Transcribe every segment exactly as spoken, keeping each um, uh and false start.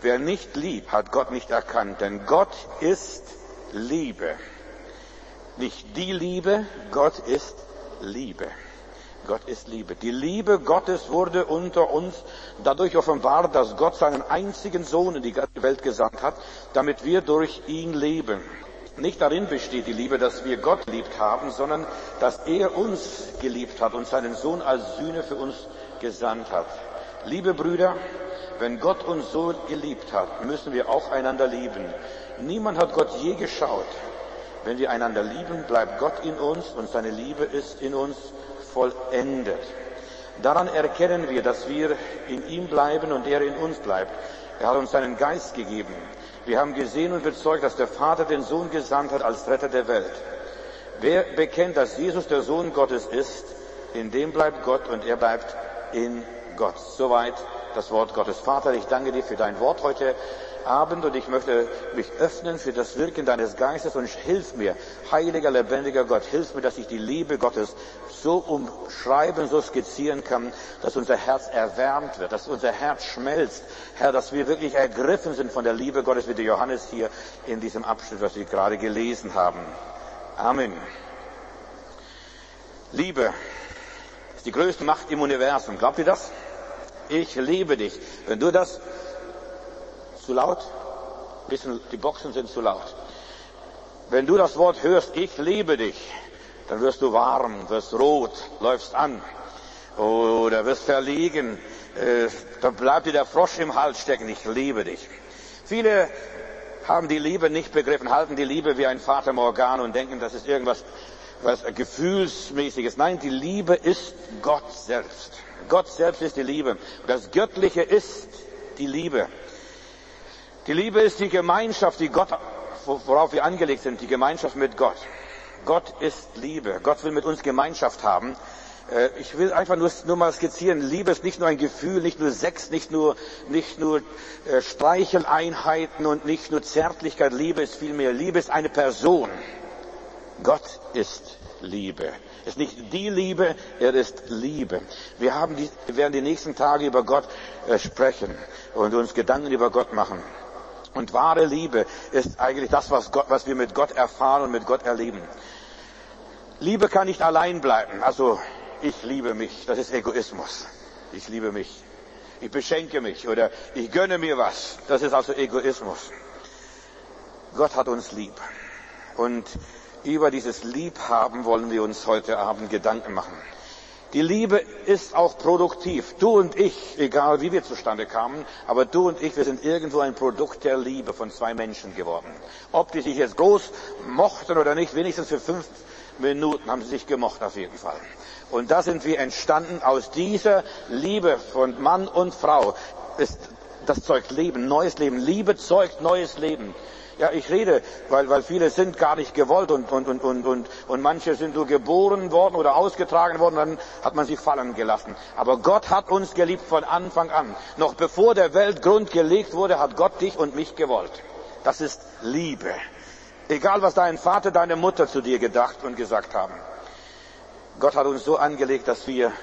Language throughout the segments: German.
Wer nicht liebt, hat Gott nicht erkannt, denn Gott ist Liebe. Nicht die Liebe, Gott ist Liebe. Gott ist Liebe. Die Liebe Gottes wurde unter uns dadurch offenbart, dass Gott seinen einzigen Sohn in die ganze Welt gesandt hat, damit wir durch ihn leben. Nicht darin besteht die Liebe, dass wir Gott geliebt haben, sondern dass er uns geliebt hat und seinen Sohn als Sühne für uns gesandt hat. Liebe Brüder, wenn Gott uns so geliebt hat, müssen wir auch einander lieben. Niemand hat Gott je geschaut. Wenn wir einander lieben, bleibt Gott in uns und seine Liebe ist in uns vollendet. Daran erkennen wir, dass wir in ihm bleiben und er in uns bleibt. Er hat uns seinen Geist gegeben. Wir haben gesehen und bezeugt, dass der Vater den Sohn gesandt hat als Retter der Welt. Wer bekennt, dass Jesus der Sohn Gottes ist, in dem bleibt Gott und er bleibt in Gott. Soweit das Wort Gottes. Vater, ich danke dir für dein Wort heute Abend und ich möchte mich öffnen für das Wirken deines Geistes und hilf mir, heiliger, lebendiger Gott, hilf mir, dass ich die Liebe Gottes so umschreiben, so skizzieren kann, dass unser Herz erwärmt wird, dass unser Herz schmelzt. Herr, dass wir wirklich ergriffen sind von der Liebe Gottes, wie der Johannes hier in diesem Abschnitt, was wir gerade gelesen haben. Amen. Liebe ist die größte Macht im Universum. Glaubt ihr das? Ich liebe dich. Wenn du das zu laut? Bisschen, die Boxen sind zu laut. Wenn du das Wort hörst, ich liebe dich, dann wirst du warm, wirst rot, läufst an oder wirst verlegen, äh, dann bleibt dir der Frosch im Hals stecken, ich liebe dich. Viele haben die Liebe nicht begriffen, halten die Liebe wie ein Fata Morgana und denken, das ist irgendwas was Gefühlsmäßiges. Nein, die Liebe ist Gott selbst. Gott selbst ist die Liebe. Das Göttliche ist die Liebe. Die Liebe ist die Gemeinschaft, die Gott, worauf wir angelegt sind, die Gemeinschaft mit Gott. Gott ist Liebe. Gott will mit uns Gemeinschaft haben. Ich will einfach nur, nur mal skizzieren. Liebe ist nicht nur ein Gefühl, nicht nur Sex, nicht nur, nicht nur Streicheleinheiten und nicht nur Zärtlichkeit. Liebe ist viel mehr. Liebe ist eine Person. Gott ist Liebe. Es ist nicht die Liebe, er ist Liebe. Wir haben die, wir werden die nächsten Tage über Gott äh, sprechen und uns Gedanken über Gott machen. Und wahre Liebe ist eigentlich das, was, Gott, was wir mit Gott erfahren und mit Gott erleben. Liebe kann nicht allein bleiben. Also, ich liebe mich. Das ist Egoismus. Ich liebe mich. Ich beschenke mich oder ich gönne mir was. Das ist also Egoismus. Gott hat uns lieb. Und über dieses Liebhaben wollen wir uns heute Abend Gedanken machen. Die Liebe ist auch produktiv. Du und ich, egal wie wir zustande kamen, aber du und ich, wir sind irgendwo ein Produkt der Liebe von zwei Menschen geworden. Ob die sich jetzt groß mochten oder nicht, wenigstens für fünf Minuten haben sie sich gemocht auf jeden Fall. Und da sind wir entstanden aus dieser Liebe von Mann und Frau. Ist, das zeugt Leben, neues Leben. Liebe zeugt neues Leben. Ja, ich rede, weil, weil viele sind gar nicht gewollt und, und, und, und, und, und manche sind nur geboren worden oder ausgetragen worden, dann hat man sie fallen gelassen. Aber Gott hat uns geliebt von Anfang an. Noch bevor der Weltgrund gelegt wurde, hat Gott dich und mich gewollt. Das ist Liebe. Egal, was dein Vater, deine Mutter zu dir gedacht und gesagt haben. Gott hat uns so angelegt, dass wir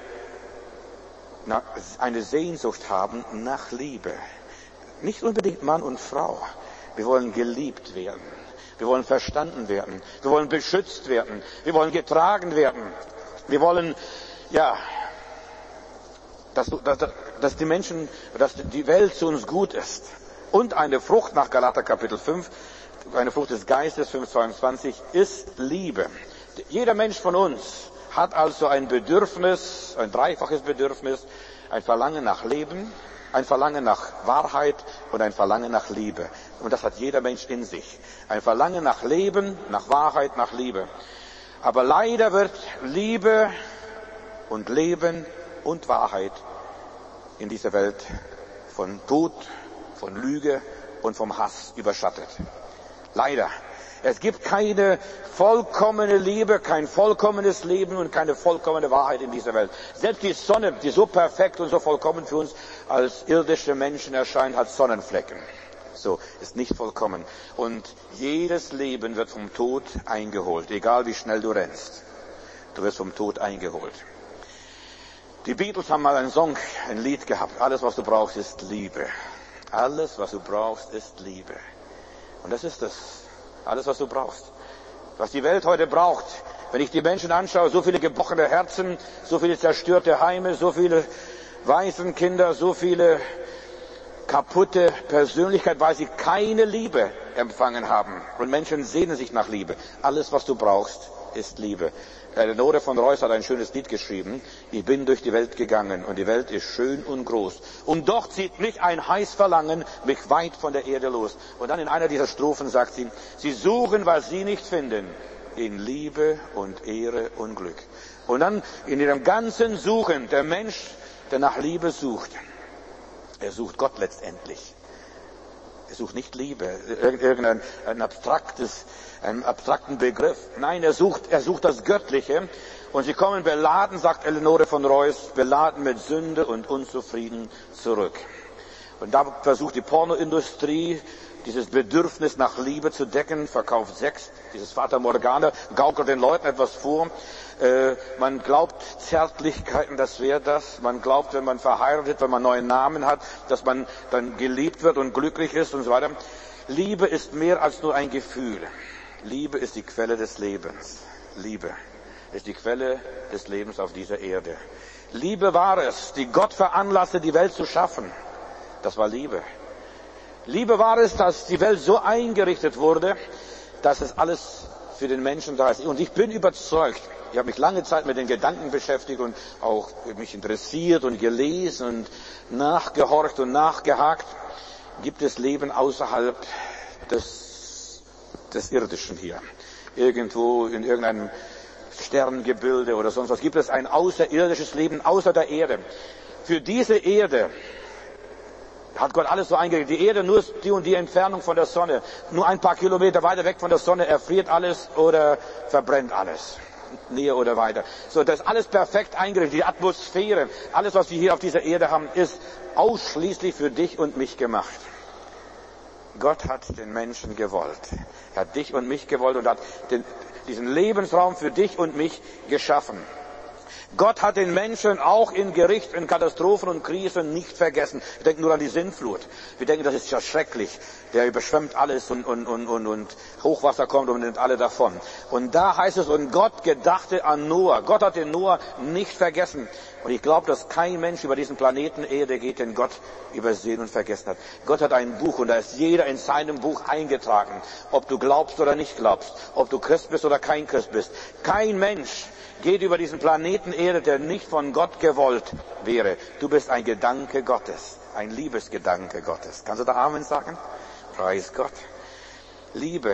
eine Sehnsucht haben nach Liebe. Nicht unbedingt Mann und Frau. Wir wollen geliebt werden. Wir wollen verstanden werden. Wir wollen beschützt werden. Wir wollen getragen werden. Wir wollen, ja, dass, dass, dass die Menschen, dass die Welt zu uns gut ist. Und eine Frucht nach Galater Kapitel fünf, eine Frucht des Geistes, fünf zweiundzwanzig, ist Liebe. Jeder Mensch von uns hat also ein Bedürfnis, ein dreifaches Bedürfnis, ein Verlangen nach Leben, ein Verlangen nach Wahrheit und ein Verlangen nach Liebe. Und das hat jeder Mensch in sich. Ein Verlangen nach Leben, nach Wahrheit, nach Liebe. Aber leider wird Liebe und Leben und Wahrheit in dieser Welt von Tod, von Lüge und vom Hass überschattet. Leider. Es gibt keine vollkommene Liebe, kein vollkommenes Leben und keine vollkommene Wahrheit in dieser Welt. Selbst die Sonne, die so perfekt und so vollkommen für uns als irdische Menschen erscheint, hat Sonnenflecken. So, ist nicht vollkommen. Und jedes Leben wird vom Tod eingeholt, egal wie schnell du rennst. Du wirst vom Tod eingeholt. Die Beatles haben mal einen Song, ein Lied gehabt. Alles, was du brauchst, ist Liebe. Alles, was du brauchst, ist Liebe. Und das ist es. Alles, was du brauchst. Was die Welt heute braucht. Wenn ich die Menschen anschaue, so viele gebrochene Herzen, so viele zerstörte Heime, so viele Waisenkinder, so viele kaputte Persönlichkeit, weil sie keine Liebe empfangen haben. Und Menschen sehnen sich nach Liebe. Alles, was du brauchst, ist Liebe. Eleonore von Reuss hat ein schönes Lied geschrieben. Ich bin durch die Welt gegangen und die Welt ist schön und groß. Und doch zieht mich ein heiß Verlangen mich weit von der Erde los. Und dann in einer dieser Strophen sagt sie, sie suchen, was sie nicht finden, in Liebe und Ehre und Glück. Und dann in ihrem ganzen Suchen, der Mensch, der nach Liebe sucht, er sucht Gott letztendlich. Er sucht nicht Liebe, irgendein ein abstraktes, einen abstrakten Begriff. Nein, er sucht, er sucht das Göttliche. Und sie kommen beladen, sagt Eleonore von Reuss, beladen mit Sünde und Unzufrieden zurück. Und da versucht die Pornoindustrie, dieses Bedürfnis nach Liebe zu decken, verkauft Sex, dieses Fata Morgana, gaukelt den Leuten etwas vor. Äh, man glaubt Zärtlichkeiten, das wäre das. Man glaubt, wenn man verheiratet, wenn man einen neuen Namen hat, dass man dann geliebt wird und glücklich ist und so weiter. Liebe ist mehr als nur ein Gefühl. Liebe ist die Quelle des Lebens. Liebe ist die Quelle des Lebens auf dieser Erde. Liebe war es, die Gott veranlasste, die Welt zu schaffen. Das war Liebe. Liebe war es, dass die Welt so eingerichtet wurde, dass es alles für den Menschen da ist. Und ich bin überzeugt, ich habe mich lange Zeit mit den Gedanken beschäftigt und auch mich interessiert und gelesen und nachgehorcht und nachgehakt. Gibt es Leben außerhalb des, des Irdischen hier? Irgendwo in irgendeinem Sterngebilde oder sonst was. Gibt es ein außerirdisches Leben außer der Erde? Für diese Erde hat Gott alles so eingerichtet. Die Erde nur die und die Entfernung von der Sonne. Nur ein paar Kilometer weiter weg von der Sonne erfriert alles oder verbrennt alles. Näher oder weiter. So, das ist alles perfekt eingerichtet. Die Atmosphäre, alles was wir hier auf dieser Erde haben, ist ausschließlich für dich und mich gemacht. Gott hat den Menschen gewollt. Er hat dich und mich gewollt und hat den, diesen Lebensraum für dich und mich geschaffen. Gott hat den Menschen auch in Gericht, in Katastrophen und Krisen nicht vergessen. Wir denken nur an die Sintflut. Wir denken, das ist ja schrecklich. Der überschwemmt alles und, und, und, und, und Hochwasser kommt und nimmt alle davon. Und da heißt es, und Gott gedachte an Noah. Gott hat den Noah nicht vergessen. Und ich glaube, dass kein Mensch über diesen Planeten Erde geht, den Gott übersehen und vergessen hat. Gott hat ein Buch und da ist jeder in seinem Buch eingetragen. Ob du glaubst oder nicht glaubst. Ob du Christ bist oder kein Christ bist. Kein Mensch geht über diesen Planeten Erde, der nicht von Gott gewollt wäre. Du bist ein Gedanke Gottes, ein Liebesgedanke Gottes. Kannst du da Amen sagen? Preis Gott. Liebe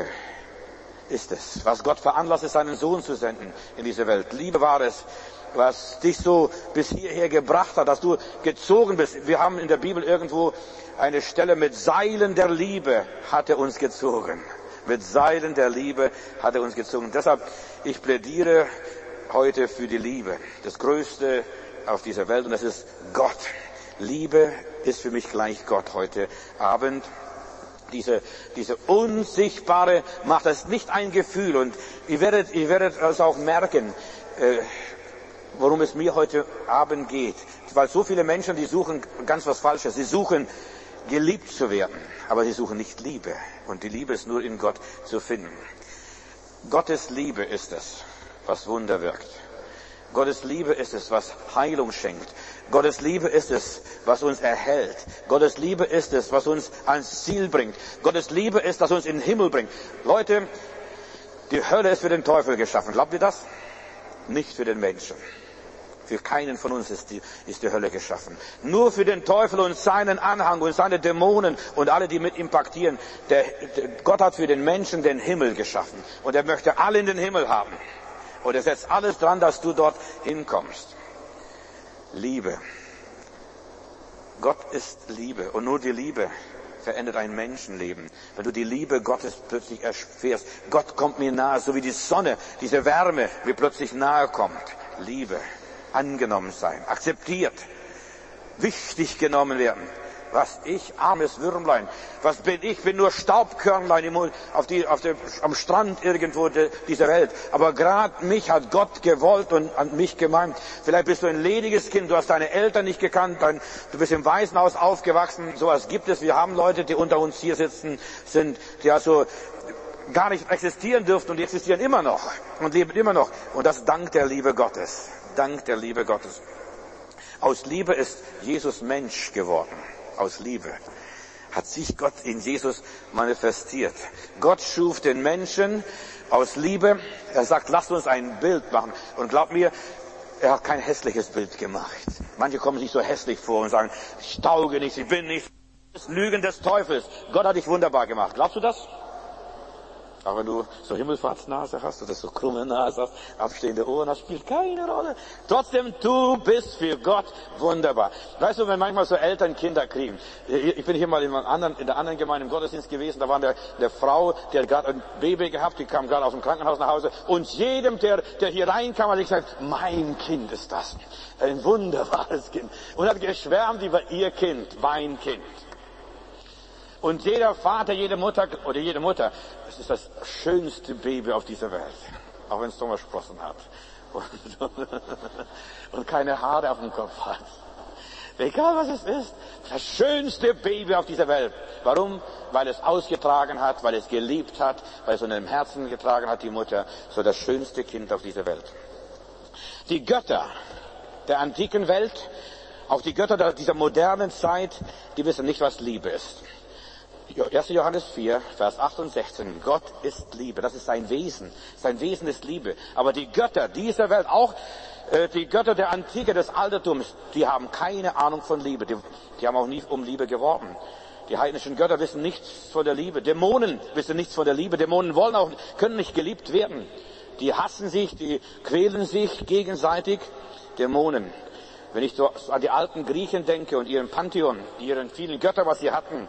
ist es, was Gott veranlasste, seinen Sohn zu senden in diese Welt. Liebe war es, was dich so bis hierher gebracht hat, dass du gezogen bist. Wir haben in der Bibel irgendwo eine Stelle mit Seilen der Liebe hat er uns gezogen. Mit Seilen der Liebe hat er uns gezogen. Deshalb, ich plädiere heute für die Liebe, das Größte auf dieser Welt, und das ist Gott. Liebe ist für mich gleich Gott heute Abend. Diese, diese unsichtbare Macht, das ist nicht ein Gefühl, und ihr werdet, ihr werdet es auch merken, äh, worum es mir heute Abend geht. Weil so viele Menschen, die suchen ganz was Falsches. Sie suchen, geliebt zu werden, aber sie suchen nicht Liebe. Und die Liebe ist nur in Gott zu finden. Gottes Liebe ist es, was Wunder wirkt. Gottes Liebe ist es, was Heilung schenkt. Gottes Liebe ist es, was uns erhält. Gottes Liebe ist es, was uns ans Ziel bringt. Gottes Liebe ist, was uns in den Himmel bringt. Leute, die Hölle ist für den Teufel geschaffen. Glaubt ihr das? Nicht für den Menschen. Für keinen von uns ist die, ist die Hölle geschaffen. Nur für den Teufel und seinen Anhang und seine Dämonen und alle, die mit ihm paktieren. Der, der, Gott hat für den Menschen den Himmel geschaffen. Und er möchte alle in den Himmel haben. Und er setzt alles dran, dass du dort hinkommst. Liebe. Gott ist Liebe. Und nur die Liebe verändert ein Menschenleben. Wenn du die Liebe Gottes plötzlich erfährst. Gott kommt mir nahe, so wie die Sonne, diese Wärme mir plötzlich nahe kommt. Liebe. Angenommen sein. Akzeptiert. Wichtig genommen werden. Was ich, armes Würmlein, was bin ich? Bin nur Staubkörnlein im, auf die, auf der, am Strand irgendwo de, dieser Welt. Aber gerade mich hat Gott gewollt und an mich gemeint. Vielleicht bist du ein lediges Kind, du hast deine Eltern nicht gekannt, dein, du bist im Waisenhaus aufgewachsen. Sowas gibt es. Wir haben Leute, die unter uns hier sitzen, sind, die also gar nicht existieren dürften und die existieren immer noch und leben immer noch. Und das dank der Liebe Gottes. Dank der Liebe Gottes. Aus Liebe ist Jesus Mensch geworden. Aus Liebe hat sich Gott in Jesus manifestiert. Gott schuf den Menschen aus Liebe. Er sagt, lasst uns ein Bild machen. Und glaubt mir, er hat kein hässliches Bild gemacht. Manche kommen sich so hässlich vor und sagen, ich tauge nichts, ich bin nicht. Das Lügen des Teufels. Gott hat dich wunderbar gemacht. Glaubst du das? Aber wenn du so Himmelfahrtsnase hast oder so krumme Nase hast, abstehende Ohren hast, spielt keine Rolle. Trotzdem, du bist für Gott wunderbar. Weißt du, wenn manchmal so Eltern Kinder kriegen. Ich bin hier mal in, anderen, in der anderen Gemeinde im Gottesdienst gewesen, da war eine, eine Frau, die hat gerade ein Baby gehabt, die kam gerade aus dem Krankenhaus nach Hause. Und jedem, der, der hier reinkam, hat gesagt, mein Kind ist das. Ein wunderbares Kind. Und hat geschwärmt über ihr Kind, mein Kind. Und jeder Vater, jede Mutter, oder jede Mutter, es ist das schönste Baby auf dieser Welt. Auch wenn es Sommersprossen hat. Und, und keine Haare auf dem Kopf hat. Egal was es ist. Das schönste Baby auf dieser Welt. Warum? Weil es ausgetragen hat, weil es geliebt hat, weil es in dem Herzen getragen hat, die Mutter. So das schönste Kind auf dieser Welt. Die Götter der antiken Welt, auch die Götter dieser modernen Zeit, die wissen nicht, was Liebe ist. erster Johannes vier, Vers acht und sechzehn. Gott ist Liebe. Das ist sein Wesen. Sein Wesen ist Liebe. Aber die Götter dieser Welt, auch äh, die Götter der Antike, des Altertums, die haben keine Ahnung von Liebe. Die, die haben auch nie um Liebe geworben. Die heidnischen Götter wissen nichts von der Liebe. Dämonen wissen nichts von der Liebe. Dämonen wollen auch, können nicht geliebt werden. Die hassen sich, die quälen sich gegenseitig. Dämonen. Wenn ich so an die alten Griechen denke und ihren Pantheon, ihren vielen Götter, was sie hatten,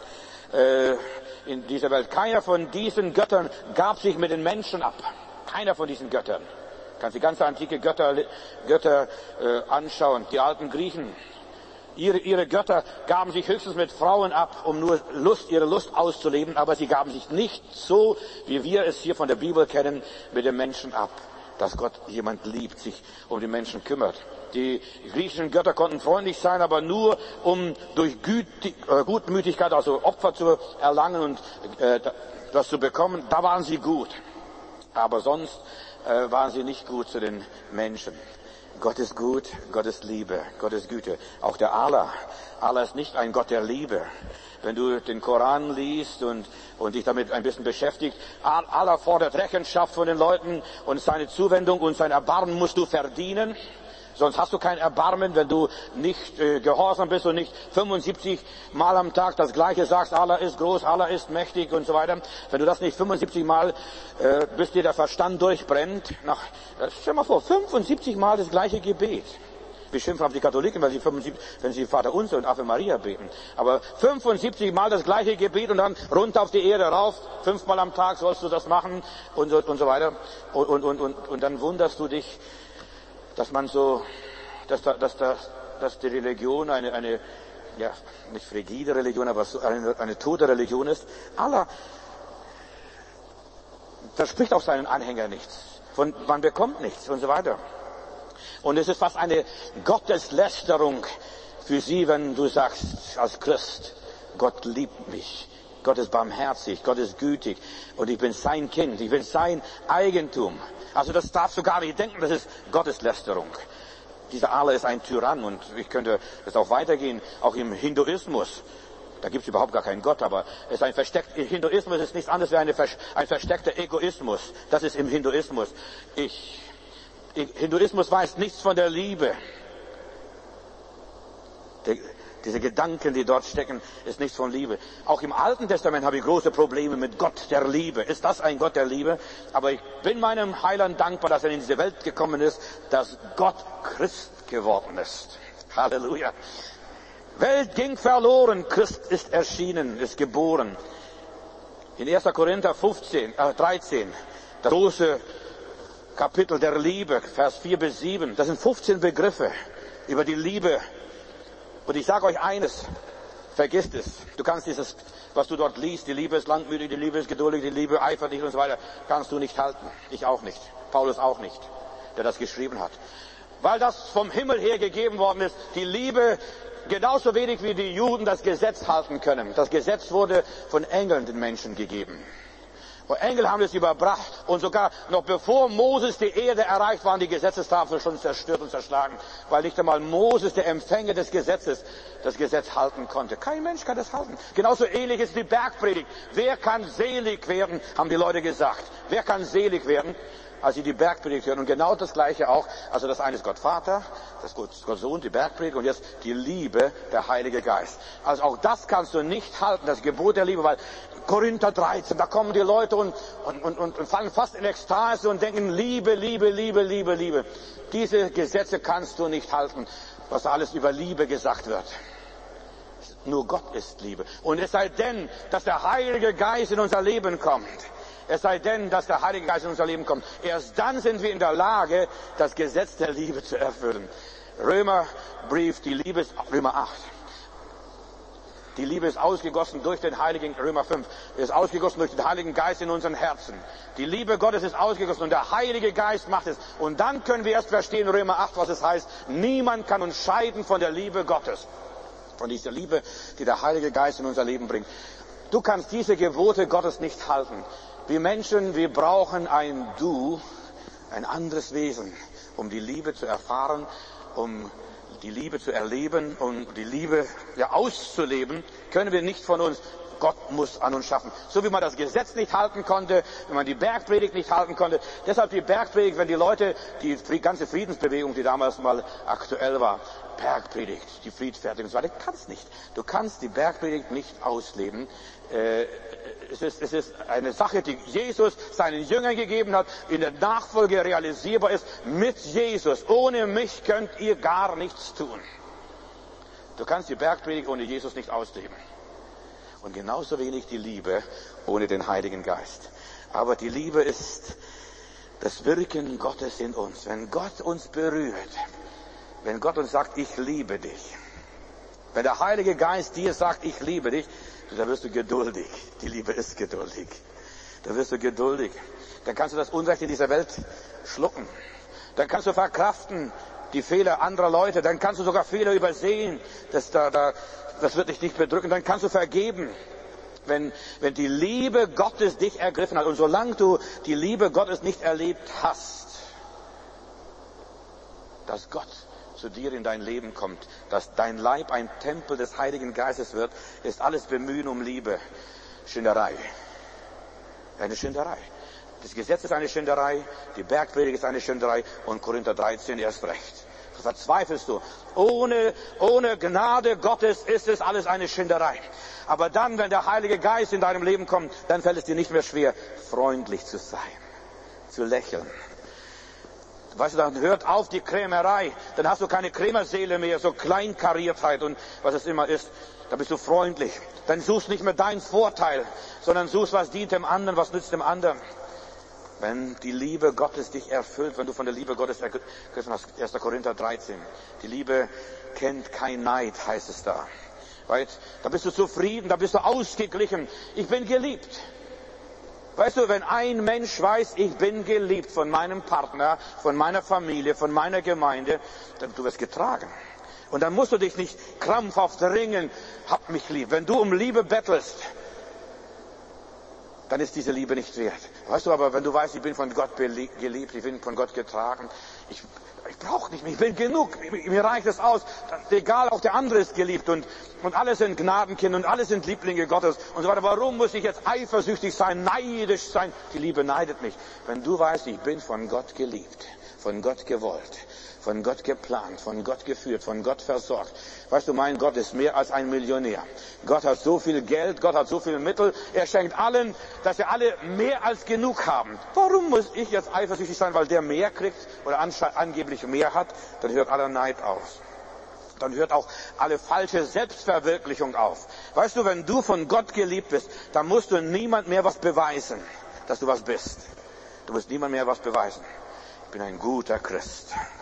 in dieser Welt. Keiner von diesen Göttern gab sich mit den Menschen ab. Keiner von diesen Göttern. Du kannst die ganze antike Götter, Götter äh, anschauen. Die alten Griechen. Ihre, ihre Götter gaben sich höchstens mit Frauen ab, um nur Lust, ihre Lust auszuleben, aber sie gaben sich nicht so, wie wir es hier von der Bibel kennen, mit den Menschen ab. Dass Gott jemand liebt, sich um die Menschen kümmert. Die griechischen Götter konnten freundlich sein, aber nur um durch Gütig, äh, Gutmütigkeit, also Opfer zu erlangen und äh, das zu bekommen, da waren sie gut. Aber sonst äh, waren sie nicht gut zu den Menschen. Gott ist gut, Gott ist Liebe, Gott ist Güte. Auch der Allah. Allah ist nicht ein Gott der Liebe. Wenn du den Koran liest und, und dich damit ein bisschen beschäftigt, Allah fordert Rechenschaft von den Leuten und seine Zuwendung und sein Erbarmen musst du verdienen. Sonst hast du kein Erbarmen, wenn du nicht äh, gehorsam bist und nicht fünfundsiebzig Mal am Tag das Gleiche sagst, Allah ist groß, Allah ist mächtig und so weiter. Wenn du das nicht fünfundsiebzig Mal, äh, bis dir der Verstand durchbrennt, nach, äh, stell mal vor, fünfundsiebzig Mal das gleiche Gebet. Wir schimpfen auf die Katholiken, weil sie fünfundsiebzig, wenn sie Vater Unser und Ave Maria beten. Aber fünfundsiebzig Mal das gleiche Gebet und dann runter auf die Erde rauf, fünfmal am Tag sollst du das machen und so, und so weiter. Und, und, und, und, und dann wunderst du dich, dass man so, dass, da, dass, da, dass die Religion eine, eine, ja, nicht frigide Religion, aber so eine, eine tote Religion ist. Allah verspricht auch seinen Anhängern nichts. Von, man bekommt nichts und so weiter. Und es ist fast eine Gotteslästerung für sie, wenn du sagst, als Christ, Gott liebt mich. Gott ist barmherzig, Gott ist gütig und ich bin sein Kind, ich bin sein Eigentum. Also das darfst du gar nicht denken, das ist Gotteslästerung. Dieser Allah ist ein Tyrann und ich könnte das auch weitergehen, auch im Hinduismus. Da gibt es überhaupt gar keinen Gott, aber es ist ein versteckt, Hinduismus ist nichts anderes als eine, ein versteckter Egoismus. Das ist im Hinduismus. Ich, Hinduismus weiß nichts von der Liebe. Der, diese Gedanken, die dort stecken, ist nichts von Liebe. Auch im Alten Testament habe ich große Probleme mit Gott der Liebe. Ist das ein Gott der Liebe? Aber ich bin meinem Heiland dankbar, dass er in diese Welt gekommen ist, dass Gott Christ geworden ist. Halleluja. Welt ging verloren, Christ ist erschienen, ist geboren. In erster Korinther fünfzehn, äh, dreizehn, das große Kapitel der Liebe, Vers vier bis sieben, das sind fünfzehn Begriffe über die Liebe. Und ich sage euch eines, Vergiss es. Du kannst dieses, was du dort liest, die Liebe ist langmütig, die Liebe ist geduldig, die Liebe eifert nicht und so weiter, kannst du nicht halten. Ich auch nicht. Paulus auch nicht, der das geschrieben hat. Weil das vom Himmel her gegeben worden ist, die Liebe genauso wenig wie die Juden das Gesetz halten können. Das Gesetz wurde von Engeln den Menschen gegeben. Und Engel haben es überbracht und sogar noch bevor Moses die Erde erreicht, waren die Gesetzestafeln schon zerstört und zerschlagen, weil nicht einmal Moses, der Empfänger des Gesetzes, das Gesetz halten konnte. Kein Mensch kann das halten. Genauso ähnlich ist die Bergpredigt. Wer kann selig werden, haben die Leute gesagt. Wer kann selig werden, als sie die Bergpredigt hören? Und genau das Gleiche auch. Also das eine ist Gott Vater, das ist Gott Sohn, die Bergpredigt und jetzt die Liebe, der Heilige Geist. Also auch das kannst du nicht halten, das Gebot der Liebe, weil Korinther dreizehn, da kommen die Leute und, und, und, und fallen fast in Ekstase und denken, Liebe, Liebe, Liebe, Liebe, Liebe. Diese Gesetze kannst du nicht halten, was alles über Liebe gesagt wird. Nur Gott ist Liebe. Und es sei denn, dass der Heilige Geist in unser Leben kommt. Es sei denn, dass der Heilige Geist in unser Leben kommt. Erst dann sind wir in der Lage, das Gesetz der Liebe zu erfüllen. Römerbrief, die Liebe ist, Römer acht. Die Liebe ist ausgegossen durch den Heiligen, Römer fünf, ist ausgegossen durch den Heiligen Geist in unseren Herzen. Die Liebe Gottes ist ausgegossen und der Heilige Geist macht es. Und dann können wir erst verstehen, Römer acht, was es heißt, niemand kann uns scheiden von der Liebe Gottes. Von dieser Liebe, die der Heilige Geist in unser Leben bringt. Du kannst diese Gebote Gottes nicht halten. Wir Menschen, wir brauchen ein Du, ein anderes Wesen, um die Liebe zu erfahren, um die Liebe zu erleben, um die Liebe ja, auszuleben, können wir nicht von uns. Gott muss an uns schaffen. So wie man das Gesetz nicht halten konnte, wenn man die Bergpredigt nicht halten konnte. Deshalb die Bergpredigt, wenn die Leute, die ganze Friedensbewegung, die damals mal aktuell war, Bergpredigt, die Friedfertigung und so weiter, du kannst nicht. Du kannst die Bergpredigt nicht ausleben. Äh, es ist, es ist eine Sache, die Jesus seinen Jüngern gegeben hat, in der Nachfolge realisierbar ist. Mit Jesus, ohne mich könnt ihr gar nichts tun. Du kannst die Bergpredigt ohne Jesus nicht ausleben. Und genauso wenig die Liebe ohne den Heiligen Geist. Aber die Liebe ist das Wirken Gottes in uns. Wenn Gott uns berührt, wenn Gott uns sagt, ich liebe dich, wenn der Heilige Geist dir sagt, ich liebe dich, dann wirst du geduldig. Die Liebe ist geduldig. Dann wirst du geduldig. Dann kannst du das Unrecht in dieser Welt schlucken. Dann kannst du verkraften die Fehler anderer Leute. Dann kannst du sogar Fehler übersehen. Das, da, da, das wird dich nicht bedrücken. Dann kannst du vergeben. Wenn, wenn die Liebe Gottes dich ergriffen hat. Und solange du die Liebe Gottes nicht erlebt hast, dass Gott zu dir in dein Leben kommt, dass dein Leib ein Tempel des Heiligen Geistes wird, ist alles Bemühen um Liebe Schinderei. Eine Schinderei. Das Gesetz ist eine Schinderei, die Bergpredigt ist eine Schinderei und Korinther dreizehn erst recht. So verzweifelst du. Ohne, ohne Gnade Gottes ist es alles eine Schinderei. Aber dann, wenn der Heilige Geist in deinem Leben kommt, dann fällt es dir nicht mehr schwer, freundlich zu sein, zu lächeln. Weißt du, dann hört auf die Krämerei. Dann hast du keine Krämerseele mehr, so Kleinkariertheit und was es immer ist. Da bist du freundlich. Dann suchst nicht mehr deinen Vorteil, sondern suchst, was dient dem anderen, was nützt dem anderen. Wenn die Liebe Gottes dich erfüllt, wenn du von der Liebe Gottes ergriffen hast, erster Korinther dreizehn. Die Liebe kennt kein Neid, heißt es da. Weil, da bist du zufrieden, da bist du ausgeglichen. Ich bin geliebt. Weißt du, wenn ein Mensch weiß, ich bin geliebt von meinem Partner, von meiner Familie, von meiner Gemeinde, dann du wirst getragen. Und dann musst du dich nicht krampfhaft ringen, hab mich lieb. Wenn du um Liebe bettelst, dann ist diese Liebe nicht wert. Weißt du, aber wenn du weißt, ich bin von Gott geliebt, ich bin von Gott getragen, ich, ich brauche nicht mehr, ich bin genug, mir reicht es aus. Egal, auch der andere ist geliebt und, und alle sind Gnadenkinder und alle sind Lieblinge Gottes und so weiter. Warum muss ich jetzt eifersüchtig sein, neidisch sein? Die Liebe neidet mich. Wenn du weißt, ich bin von Gott geliebt, von Gott gewollt, von Gott geplant, von Gott geführt, von Gott versorgt. Weißt du, mein Gott ist mehr als ein Millionär. Gott hat so viel Geld, Gott hat so viele Mittel. Er schenkt allen, dass wir alle mehr als genug haben. Warum muss ich jetzt eifersüchtig sein, weil der mehr kriegt oder angeblich mehr hat? Dann hört aller Neid auf. Dann hört auch alle falsche Selbstverwirklichung auf. Weißt du, wenn du von Gott geliebt bist, dann musst du niemand mehr was beweisen, dass du was bist. Du musst niemand mehr was beweisen. Ich bin ein guter Christ.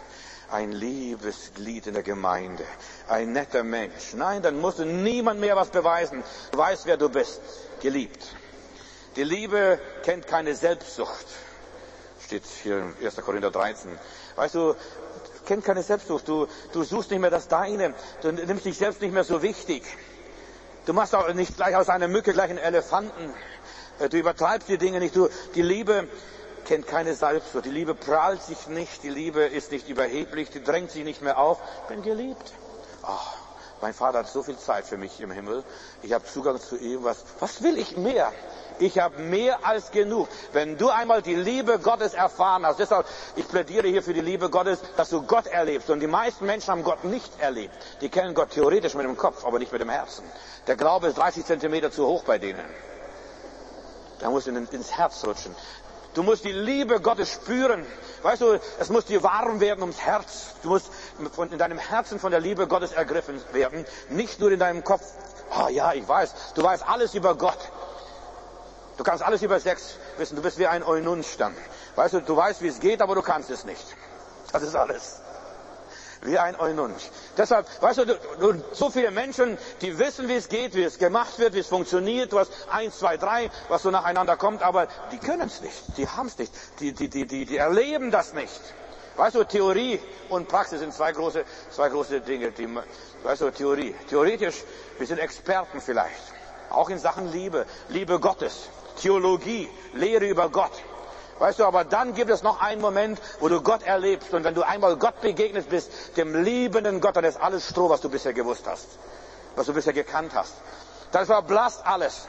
ein liebes Glied in der Gemeinde, ein netter Mensch. Nein, dann musst du niemand mehr was beweisen. Du weißt, wer du bist. Geliebt. Die Liebe kennt keine Selbstsucht. Steht hier in erster Korinther dreizehn. Weißt du, kennt keine Selbstsucht. Du, du suchst nicht mehr das Deine. Du nimmst dich selbst nicht mehr so wichtig. Du machst auch nicht gleich aus einer Mücke gleich einen Elefanten. Du übertreibst die Dinge nicht. Du, die Liebe kennt keine Selbstsucht. Die Liebe prahlt sich nicht. Die Liebe ist nicht überheblich. Die drängt sich nicht mehr auf. Ich bin geliebt. Ach, mein Vater hat so viel Zeit für mich im Himmel. Ich habe Zugang zu ihm. Was, was will ich mehr? Ich habe mehr als genug. Wenn du einmal die Liebe Gottes erfahren hast, deshalb, ich plädiere hier für die Liebe Gottes, dass du Gott erlebst. Und die meisten Menschen haben Gott nicht erlebt. Die kennen Gott theoretisch mit dem Kopf, aber nicht mit dem Herzen. Der Glaube ist dreißig Zentimeter zu hoch bei denen. Da musst du ins Herz rutschen. Du musst die Liebe Gottes spüren. Weißt du, es muss dir warm werden ums Herz. Du musst von, in deinem Herzen von der Liebe Gottes ergriffen werden. Nicht nur in deinem Kopf. Ah, ja, ich weiß. Du weißt alles über Gott. Du kannst alles über Sex wissen. Du bist wie ein Eunuch dann. Weißt du, du weißt, wie es geht, aber du kannst es nicht. Das ist alles. Wie ein Eunuch. Deshalb, weißt du, du, du, so viele Menschen, die wissen, wie es geht, wie es gemacht wird, wie es funktioniert. Du hast eins, zwei, drei, was so nacheinander kommt, aber die können es nicht. Die haben es nicht. Die, die, die, die, die erleben das nicht. Weißt du, Theorie und Praxis sind zwei große, zwei große Dinge. Die, weißt du, Theorie. Theoretisch, wir sind Experten vielleicht. Auch in Sachen Liebe. Liebe Gottes. Theologie. Lehre über Gott. Weißt du, aber dann gibt es noch einen Moment, wo du Gott erlebst. Und wenn du einmal Gott begegnet bist, dem liebenden Gott, dann ist alles Stroh, was du bisher gewusst hast. Was du bisher gekannt hast. Dann verblasst alles.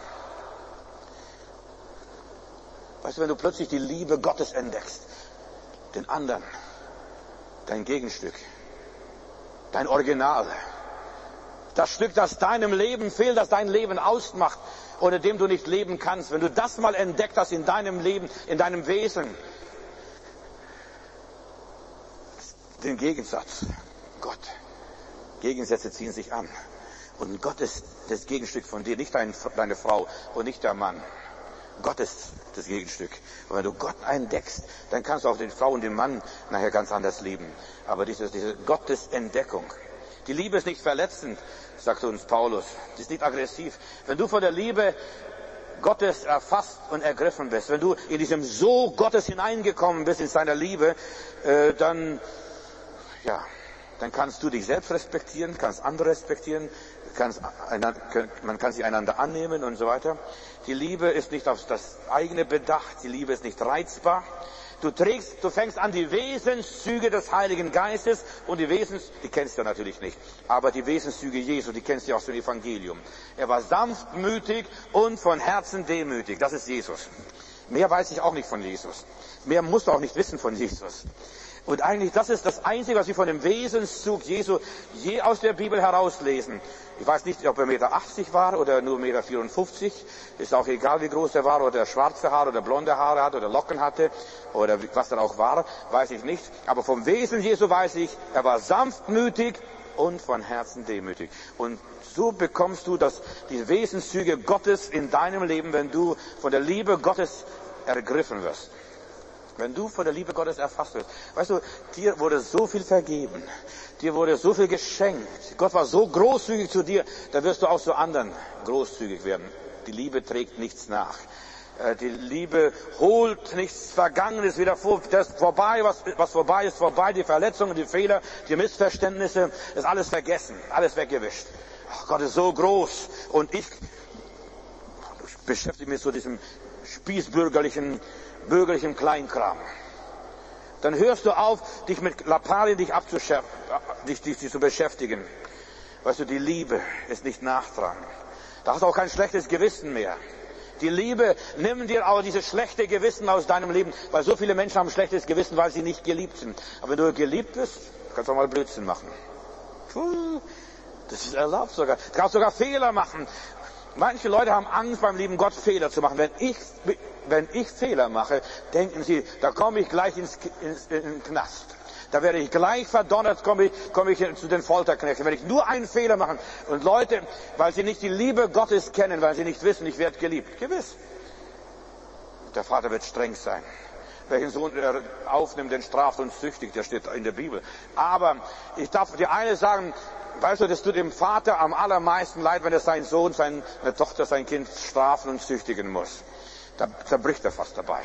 Weißt du, wenn du plötzlich die Liebe Gottes entdeckst, den anderen, dein Gegenstück, dein Original, das Stück, das deinem Leben fehlt, das dein Leben ausmacht, ohne dem du nicht leben kannst. Wenn du das mal entdeckt hast in deinem Leben, in deinem Wesen, den Gegensatz, Gott. Gegensätze ziehen sich an. Und Gott ist das Gegenstück von dir, nicht dein, deine Frau und nicht der Mann. Gott ist das Gegenstück. Und wenn du Gott entdeckst, dann kannst du auch den Frau und den Mann nachher ganz anders lieben. Aber diese, diese Gottesentdeckung. Die Liebe ist nicht verletzend, sagt uns Paulus. Sie ist nicht aggressiv. Wenn du von der Liebe Gottes erfasst und ergriffen bist, wenn du in diesem So Gottes hineingekommen bist, in seiner Liebe, äh, dann, ja, dann kannst du dich selbst respektieren, kannst andere respektieren, kannst, man kann sich einander annehmen und so weiter. Die Liebe ist nicht auf das eigene bedacht, die Liebe ist nicht reizbar. Du trägst, du fängst an, die Wesenszüge des Heiligen Geistes und die Wesens, die kennst du natürlich nicht, aber die Wesenszüge Jesu, die kennst du aus dem Evangelium. Er war sanftmütig und von Herzen demütig. Das ist Jesus. Mehr weiß ich auch nicht von Jesus. Mehr musst du auch nicht wissen von Jesus. Und eigentlich, das ist das Einzige, was wir von dem Wesenszug Jesu je aus der Bibel herauslesen. Ich weiß nicht, ob er eins Komma achtzig Meter war oder nur eins Komma vierundfünfzig Meter. Ist auch egal, wie groß er war, oder schwarze Haare oder blonde Haare hatte oder Locken hatte oder was er auch war, weiß ich nicht. Aber vom Wesen Jesu weiß ich, er war sanftmütig und von Herzen demütig. Und so bekommst du das, die Wesenszüge Gottes in deinem Leben, wenn du von der Liebe Gottes ergriffen wirst. Wenn du von der Liebe Gottes erfasst wirst. Weißt du, dir wurde so viel vergeben. Dir wurde so viel geschenkt. Gott war so großzügig zu dir, da wirst du auch zu anderen großzügig werden. Die Liebe trägt nichts nach. Die Liebe holt nichts Vergangenes wieder vor. Das ist vorbei, was, was vorbei ist, vorbei. Die Verletzungen, die Fehler, die Missverständnisse, ist alles vergessen, alles weggewischt. Ach, Gott ist so groß. Und ich beschäftige mich so diesem spießbürgerlichen bürgerlichen Kleinkram. Dann hörst du auf, dich mit Lappalien dich, dich, dich, dich zu beschäftigen. Weißt du, die Liebe ist nicht nachtragen. Da hast du auch kein schlechtes Gewissen mehr. Die Liebe nimmt dir auch dieses schlechte Gewissen aus deinem Leben, weil so viele Menschen haben schlechtes Gewissen, weil sie nicht geliebt sind. Aber wenn du geliebt bist, kannst du auch mal Blödsinn machen. Puh, das ist erlaubt sogar. Du kannst sogar Fehler machen. Manche Leute haben Angst, beim lieben Gott Fehler zu machen. Wenn ich, wenn ich Fehler mache, denken sie, da komme ich gleich ins, ins, in den Knast. Da werde ich gleich verdonnert, komme ich, komme ich zu den Folterknechten. Wenn ich nur einen Fehler mache. Und Leute, weil sie nicht die Liebe Gottes kennen, weil sie nicht wissen, ich werde geliebt. Gewiss. Der Vater wird streng sein. Wer den Sohn aufnimmt, den straft und züchtigt, der steht in der Bibel. Aber ich darf dir eines sagen, weißt du, das tut dem Vater am allermeisten leid, wenn er seinen Sohn, seine Tochter, sein Kind strafen und züchtigen muss. Da zerbricht er fast dabei.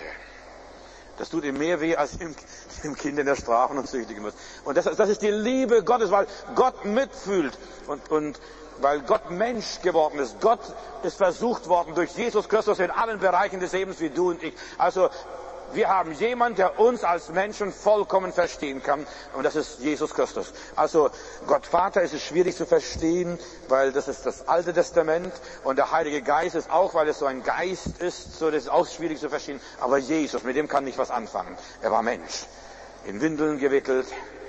Das tut ihm mehr weh, als dem, dem Kind, den er strafen und züchtigen muss. Und das, das ist die Liebe Gottes, weil Gott mitfühlt und, und weil Gott Mensch geworden ist. Gott ist versucht worden durch Jesus Christus in allen Bereichen des Lebens wie du und ich. Also wir haben jemanden, der uns als Menschen vollkommen verstehen kann, und das ist Jesus Christus. Also Gott Vater ist es schwierig zu verstehen, weil das ist das Alte Testament, und der Heilige Geist ist auch, weil es so ein Geist ist, so das ist auch schwierig zu verstehen. Aber Jesus, mit dem kann ich was anfangen. Er war Mensch, in Windeln gewickelt.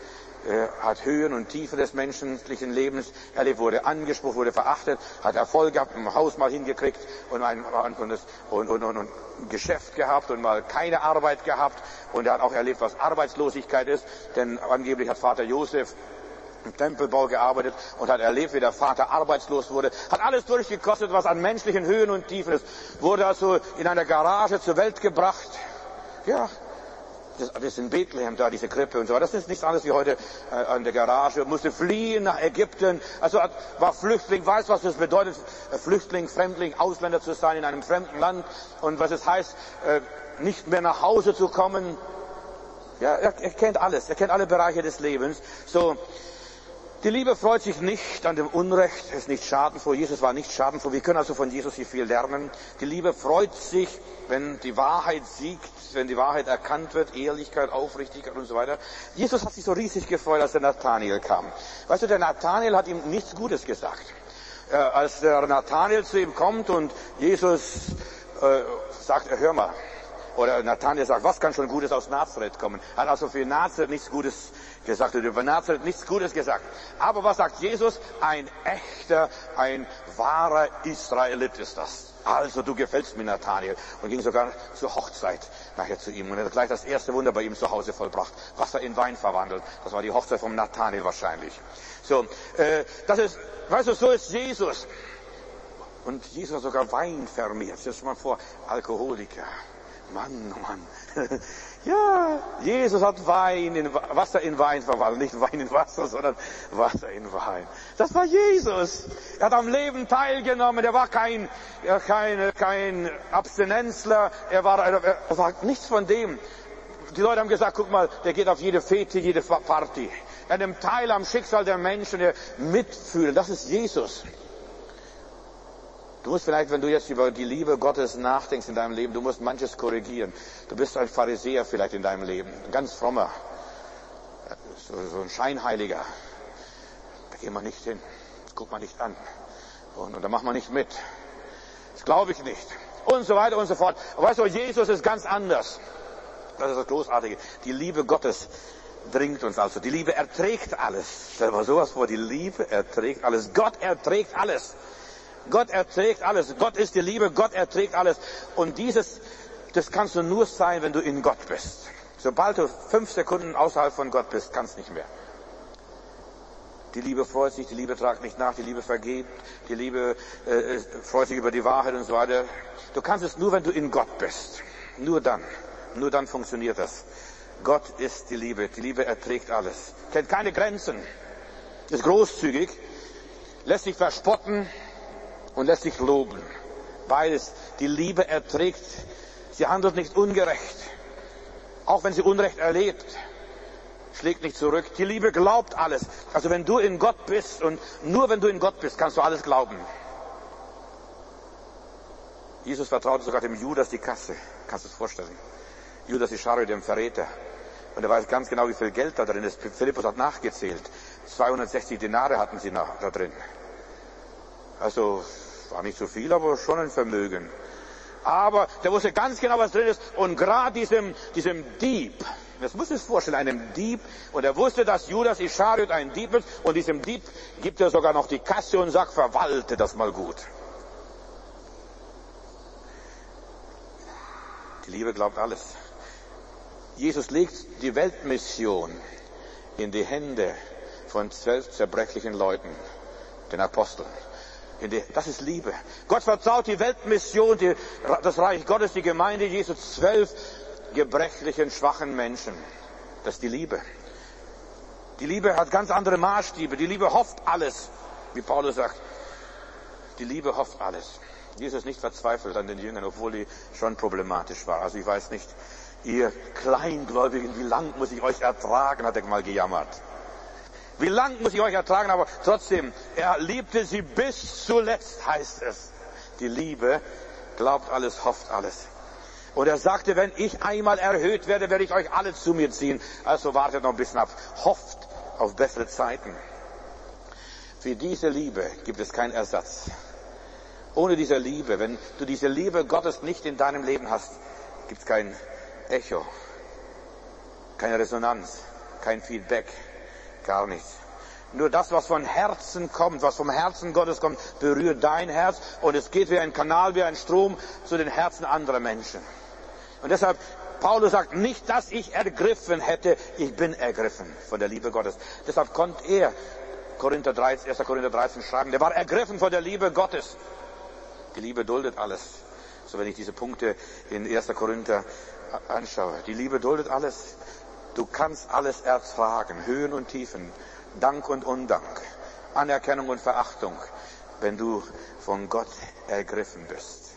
Er hat Höhen und Tiefen des menschlichen Lebens erlebt, wurde angesprochen, wurde verachtet, hat Erfolg gehabt, im Haus mal hingekriegt und ein, und, und, und, und ein Geschäft gehabt und mal keine Arbeit gehabt. Und er hat auch erlebt, was Arbeitslosigkeit ist, denn angeblich hat Vater Josef im Tempelbau gearbeitet und hat erlebt, wie der Vater arbeitslos wurde. Hat alles durchgekostet, was an menschlichen Höhen und Tiefen ist. Wurde also in einer Garage zur Welt gebracht. Ja. Das, das ist in Bethlehem da, diese Krippe und so. Das ist nichts anderes wie heute äh, an der Garage. Musste fliehen nach Ägypten. Also war Flüchtling, weiß, was das bedeutet, Flüchtling, Fremdling, Ausländer zu sein in einem fremden Land. Und was es heißt, äh, nicht mehr nach Hause zu kommen. Ja, er, er kennt alles. Er kennt alle Bereiche des Lebens. So. Die Liebe freut sich nicht an dem Unrecht, ist nicht schadenfroh. Jesus war nicht schadenfroh. Wir können also von Jesus hier viel lernen. Die Liebe freut sich, wenn die Wahrheit siegt, wenn die Wahrheit erkannt wird, Ehrlichkeit, Aufrichtigkeit und so weiter. Jesus hat sich so riesig gefreut, als der Nathanael kam. Weißt du, der Nathanael hat ihm nichts Gutes gesagt. Äh, als der Nathanael zu ihm kommt und Jesus äh, sagt, hör mal, oder Nathanael sagt, was kann schon Gutes aus Nazareth kommen? Er hat also für Nazareth nichts Gutes gesagt, oder über Nazareth nichts Gutes gesagt. Aber was sagt Jesus? Ein echter, ein wahrer Israelit ist das. Also du gefällst mir, Nathanael. Und ging sogar zur Hochzeit nachher zu ihm. Und er hat gleich das erste Wunder bei ihm zu Hause vollbracht. Wasser in Wein verwandelt. Das war die Hochzeit vom Nathanael wahrscheinlich. So, äh, das ist, weißt du, so ist Jesus. Und Jesus hat sogar Wein vermehrt. Stell dir mal vor, Alkoholiker. Mann, oh Mann. Ja, Jesus hat Wein in Wasser in Wein verwandelt. Nicht Wein in Wasser, sondern Wasser in Wein. Das war Jesus. Er hat am Leben teilgenommen. Er war kein, kein, kein Abstinenzler. Er war, er war nichts von dem. Die Leute haben gesagt, guck mal, der geht auf jede Fete, jede Party. Er nimmt teil am Schicksal der Menschen, er mitfühlt. Das ist Jesus. Du musst vielleicht, wenn du jetzt über die Liebe Gottes nachdenkst in deinem Leben, du musst manches korrigieren. Du bist ein Pharisäer vielleicht in deinem Leben, ein ganz frommer, so, so ein Scheinheiliger. Da gehen wir nicht hin, das guckt man nicht an und, und da macht man nicht mit. Das glaube ich nicht. Und so weiter und so fort. Aber weißt du, Jesus ist ganz anders. Das ist das Großartige. Die Liebe Gottes dringt uns also. Die Liebe erträgt alles. Stell dir mal sowas vor, die Liebe erträgt alles. Gott erträgt alles. Gott erträgt alles. Gott ist die Liebe, Gott erträgt alles. Und dieses, das kannst du nur sein, wenn du in Gott bist. Sobald du fünf Sekunden außerhalb von Gott bist, kannst nicht mehr. Die Liebe freut sich, die Liebe tragt nicht nach, die Liebe vergibt, die Liebe äh, freut sich über die Wahrheit und so weiter. Du kannst es nur, wenn du in Gott bist. Nur dann. Nur dann funktioniert das. Gott ist die Liebe. Die Liebe erträgt alles. Kennt keine Grenzen. Ist großzügig. Lässt sich verspotten. Und lässt sich loben. Beides. Die Liebe erträgt. Sie handelt nicht ungerecht. Auch wenn sie Unrecht erlebt. Schlägt nicht zurück. Die Liebe glaubt alles. Also wenn du in Gott bist und nur wenn du in Gott bist, kannst du alles glauben. Jesus vertraute sogar dem Judas die Kasse. Kannst du es vorstellen? Judas Ischariot, dem Verräter. Und er weiß ganz genau, wie viel Geld da drin ist. Philippus hat nachgezählt. zweihundertsechzig Denare hatten sie da drin. Also, war nicht so viel, aber schon ein Vermögen. Aber der wusste ganz genau, was drin ist. Und gerade diesem, diesem Dieb, das muss ich sich vorstellen, einem Dieb, und er wusste, dass Judas Ischariot ein Dieb ist, und diesem Dieb gibt er sogar noch die Kasse und sagt, verwalte das mal gut. Die Liebe glaubt alles. Jesus legt die Weltmission in die Hände von zwölf zerbrechlichen Leuten, den Aposteln. Das ist Liebe. Gott vertraut die Weltmission, die, das Reich Gottes, die Gemeinde Jesu, zwölf gebrechlichen, schwachen Menschen. Das ist die Liebe. Die Liebe hat ganz andere Maßstäbe. Die Liebe hofft alles, wie Paulus sagt. Die Liebe hofft alles. Jesus ist nicht verzweifelt an den Jüngern, obwohl die schon problematisch war. Also ich weiß nicht, ihr Kleingläubigen, wie lang muss ich euch ertragen, hat er mal gejammert. Wie lang muss ich euch ertragen, aber trotzdem, er liebte sie bis zuletzt, heißt es. Die Liebe glaubt alles, hofft alles. Und er sagte, wenn ich einmal erhöht werde, werde ich euch alle zu mir ziehen. Also wartet noch ein bisschen ab. Hofft auf bessere Zeiten. Für diese Liebe gibt es keinen Ersatz. Ohne diese Liebe, wenn du diese Liebe Gottes nicht in deinem Leben hast, gibt es kein Echo, keine Resonanz, kein Feedback, gar nichts. Nur das, was von Herzen kommt, was vom Herzen Gottes kommt, berührt dein Herz und es geht wie ein Kanal, wie ein Strom zu den Herzen anderer Menschen. Und deshalb, Paulus sagt, nicht, dass ich ergriffen hätte, ich bin ergriffen von der Liebe Gottes. Deshalb konnte er Korinther dreizehn, erster Korinther dreizehn schreiben, der war ergriffen von der Liebe Gottes. Die Liebe duldet alles. So wenn ich diese Punkte in erster Korinther anschaue. Die Liebe duldet alles. Du kannst alles ertragen, Höhen und Tiefen, Dank und Undank, Anerkennung und Verachtung, wenn du von Gott ergriffen bist.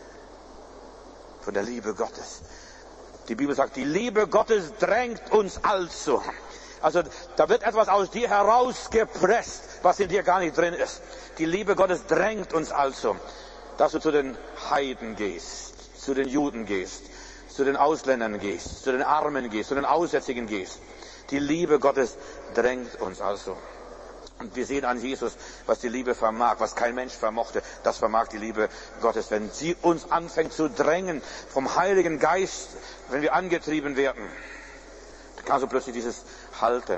Von der Liebe Gottes. Die Bibel sagt, die Liebe Gottes drängt uns also. Also da wird etwas aus dir herausgepresst, was in dir gar nicht drin ist. Die Liebe Gottes drängt uns also, dass du zu den Heiden gehst, zu den Juden gehst, zu den Ausländern gehst, zu den Armen gehst, zu den Aussätzigen gehst. Die Liebe Gottes drängt uns also. Und wir sehen an Jesus, was die Liebe vermag, was kein Mensch vermochte. Das vermag die Liebe Gottes, wenn sie uns anfängt zu drängen vom Heiligen Geist, wenn wir angetrieben werden. Dann kannst du plötzlich dieses halten.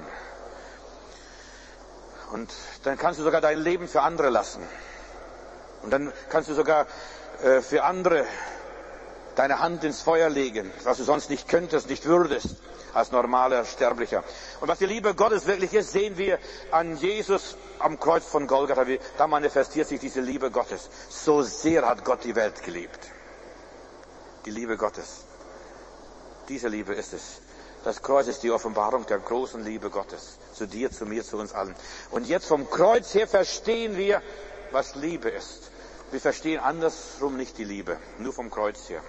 Und dann kannst du sogar dein Leben für andere lassen. Und dann kannst du sogar äh, für andere deine Hand ins Feuer legen, was du sonst nicht könntest, nicht würdest, als normaler Sterblicher. Und was die Liebe Gottes wirklich ist, sehen wir an Jesus am Kreuz von Golgatha. Da manifestiert sich diese Liebe Gottes. So sehr hat Gott die Welt geliebt. Die Liebe Gottes. Diese Liebe ist es. Das Kreuz ist die Offenbarung der großen Liebe Gottes. Zu dir, zu mir, zu uns allen. Und jetzt vom Kreuz her verstehen wir, was Liebe ist. Wir verstehen andersrum nicht die Liebe. Nur vom Kreuz her.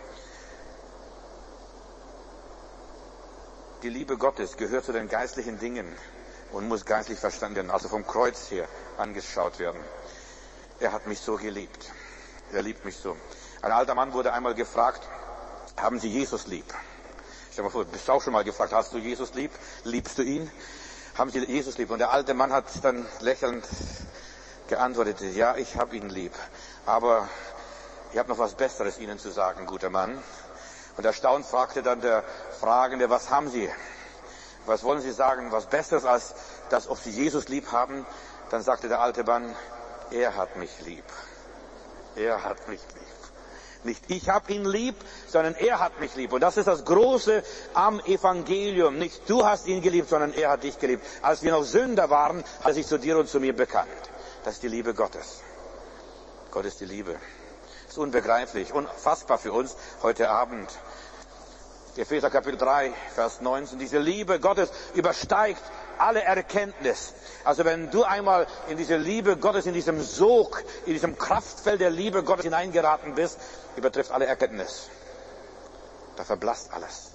Die Liebe Gottes gehört zu den geistlichen Dingen und muss geistlich verstanden werden, also vom Kreuz her angeschaut werden. Er hat mich so geliebt. Er liebt mich so. Ein alter Mann wurde einmal gefragt, haben Sie Jesus lieb? Stell dir mal vor, bist du auch schon mal gefragt, hast du Jesus lieb? Liebst du ihn? Haben Sie Jesus lieb? Und der alte Mann hat dann lächelnd geantwortet, ja, ich habe ihn lieb. Aber ich habe noch was Besseres Ihnen zu sagen, guter Mann. Und erstaunt fragte dann der Fragende, was haben Sie? Was wollen Sie sagen? Was Besseres als das, ob Sie Jesus lieb haben? Dann sagte der alte Mann, er hat mich lieb. Er hat mich lieb. Nicht ich habe ihn lieb, sondern er hat mich lieb. Und das ist das Große am Evangelium. Nicht du hast ihn geliebt, sondern er hat dich geliebt. Als wir noch Sünder waren, hat er sich zu dir und zu mir bekannt. Das ist die Liebe Gottes. Gott ist die Liebe. Das ist unbegreiflich, unfassbar für uns heute Abend. Epheser Kapitel drei, Vers neunzehn. Diese Liebe Gottes übersteigt alle Erkenntnis. Also wenn du einmal in diese Liebe Gottes, in diesem Sog, in diesem Kraftfeld der Liebe Gottes hineingeraten bist, übertrifft alle Erkenntnis. Da verblasst alles.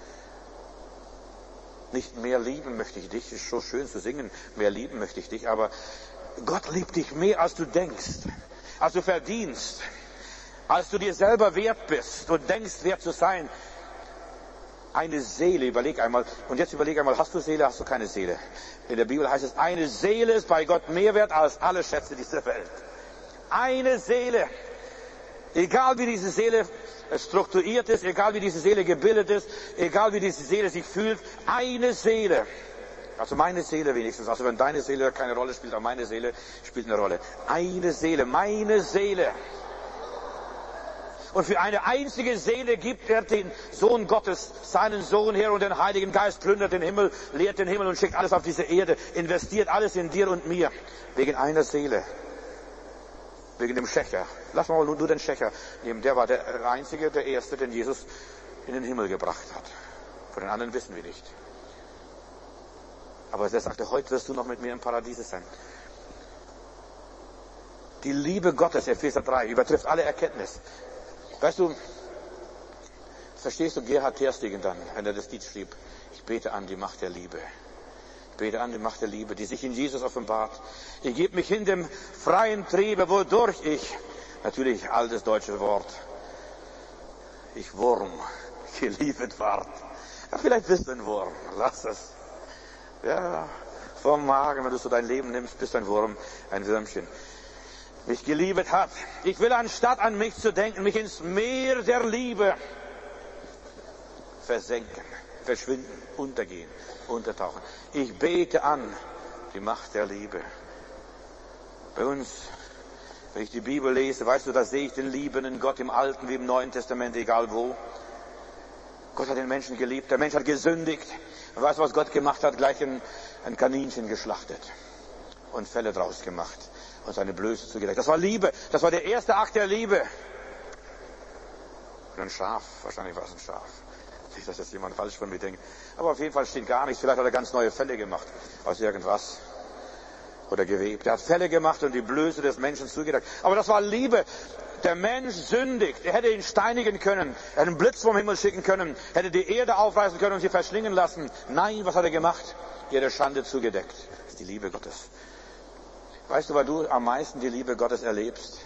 Nicht mehr lieben möchte ich dich, ist so schön zu singen, mehr lieben möchte ich dich, aber Gott liebt dich mehr, als du denkst, als du verdienst, als du dir selber wert bist und denkst, wert zu sein. Eine Seele, überleg einmal, und jetzt überleg einmal, hast du Seele, hast du keine Seele? In der Bibel heißt es, eine Seele ist bei Gott mehr wert als alle Schätze dieser Welt. Eine Seele. Egal wie diese Seele strukturiert ist, egal wie diese Seele gebildet ist, egal wie diese Seele sich fühlt, eine Seele. Also meine Seele wenigstens, also wenn deine Seele keine Rolle spielt, aber meine Seele spielt eine Rolle. Eine Seele, meine Seele. Und für eine einzige Seele gibt er den Sohn Gottes, seinen Sohn her und den Heiligen Geist, plündert den Himmel, leert den Himmel und schickt alles auf diese Erde, investiert alles in dir und mir, wegen einer Seele, wegen dem Schächer. Lass mal nur den Schächer nehmen, der war der Einzige, der Erste, den Jesus in den Himmel gebracht hat. Von den anderen wissen wir nicht. Aber er sagte, heute wirst du noch mit mir im Paradies sein. Die Liebe Gottes, Epheser drei, übertrifft alle Erkenntnis. Weißt du, verstehst du Gerhard Terstegen dann, wenn er das Lied schrieb? Ich bete an die Macht der Liebe. Ich bete an die Macht der Liebe, die sich in Jesus offenbart. Ich gebe mich hin dem freien Triebe, wodurch ich, natürlich altes deutsches Wort, ich Wurm, geliebet ward. Ja, vielleicht bist du ein Wurm, lass es. Ja, vom Magen, wenn du so dein Leben nimmst, bist du ein Wurm, ein Würmchen. Mich geliebet hat. Ich will, anstatt an mich zu denken, mich ins Meer der Liebe versenken, verschwinden, untergehen, untertauchen. Ich bete an die Macht der Liebe. Bei uns, wenn ich die Bibel lese, weißt du, da sehe ich den liebenden Gott im Alten wie im Neuen Testament, egal wo. Gott hat den Menschen geliebt, der Mensch hat gesündigt. Und weißt du, was Gott gemacht hat? Gleich ein, ein Kaninchen geschlachtet und Felle draus gemacht und seine Blöße zugedeckt. Das war Liebe, das war der erste Akt der Liebe. Und ein Schaf, wahrscheinlich war es ein Schaf. Nicht, dass jetzt jemand falsch von mir denkt. Aber auf jeden Fall steht gar nichts. Vielleicht hat er ganz neue Felle gemacht aus irgendwas. Oder gewebt. Er hat Felle gemacht und die Blöße des Menschen zugedeckt. Aber das war Liebe. Der Mensch sündigt. Er hätte ihn steinigen können. Er hätte einen Blitz vom Himmel schicken können. Er hätte die Erde aufreißen können und sie verschlingen lassen. Nein, was hat er gemacht? Ihre Schande zugedeckt. Das ist die Liebe Gottes. Weißt du, weil du am meisten die Liebe Gottes erlebst?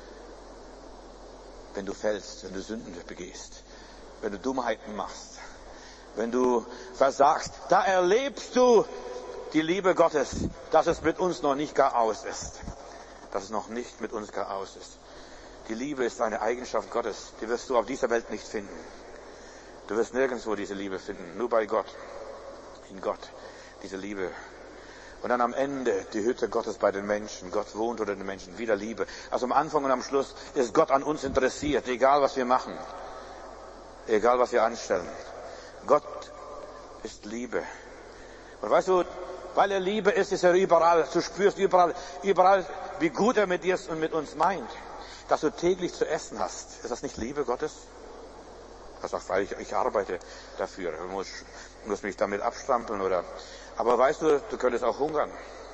Wenn du fällst, wenn du Sünden begehst. Wenn du Dummheiten machst, wenn du versagst, da erlebst du die Liebe Gottes, dass es mit uns noch nicht gar aus ist. Dass es noch nicht mit uns gar aus ist. Die Liebe ist eine Eigenschaft Gottes, die wirst du auf dieser Welt nicht finden. Du wirst nirgendwo diese Liebe finden, nur bei Gott. In Gott, diese Liebe. Und dann am Ende die Hütte Gottes bei den Menschen. Gott wohnt unter den Menschen, wieder Liebe. Also am Anfang und am Schluss ist Gott an uns interessiert, egal was wir machen. Egal, was wir anstellen. Gott ist Liebe. Und weißt du, weil er Liebe ist, ist er überall. Du spürst überall, überall, wie gut er mit dir und mit uns meint. Dass du täglich zu essen hast. Ist das nicht Liebe Gottes? Er sagt, weil ich, ich arbeite dafür. Du musst, musst mich damit abstrampeln oder, aber weißt du, du könntest auch hungern.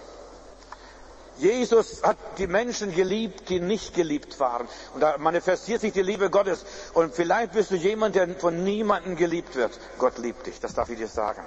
Jesus hat die Menschen geliebt, die nicht geliebt waren. Und da manifestiert sich die Liebe Gottes. Und vielleicht bist du jemand, der von niemandem geliebt wird. Gott liebt dich, das darf ich dir sagen.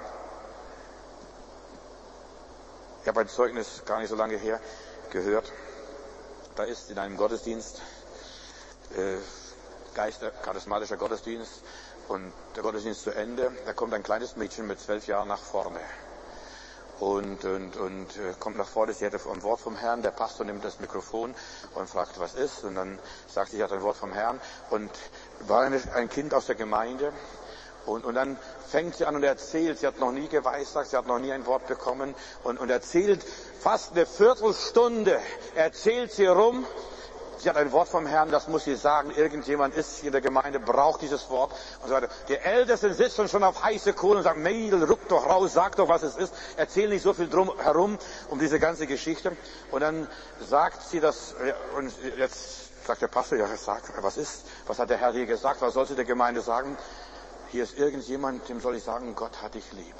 Ich habe ein Zeugnis gar nicht so lange her gehört. Da ist in einem Gottesdienst, äh, Geister, charismatischer Gottesdienst, und der Gottesdienst zu Ende, da kommt ein kleines Mädchen mit zwölf Jahren nach vorne. Und, und, und äh, kommt nach vorne, sie hatte ein Wort vom Herrn, der Pastor nimmt das Mikrofon und fragt, was ist, und dann sagt sie, ich hatte ein Wort vom Herrn, und war eine, ein Kind aus der Gemeinde, und, und dann fängt sie an und erzählt, sie hat noch nie geweissagt, sie hat noch nie ein Wort bekommen, und, und erzählt fast eine Viertelstunde, erzählt sie rum, sie hat ein Wort vom Herrn, das muss sie sagen, irgendjemand ist hier in der Gemeinde, braucht dieses Wort und so weiter. Die Ältesten sitzen schon auf heiße Kohlen und sagen, Mädel, ruck doch raus, sag doch, was es ist. Erzähl nicht so viel drum herum um diese ganze Geschichte. Und dann sagt sie das, und jetzt sagt der Pastor, ja, sag, was ist, was hat der Herr dir gesagt, was soll sie der Gemeinde sagen? Hier ist irgendjemand, dem soll ich sagen, Gott hat dich lieb.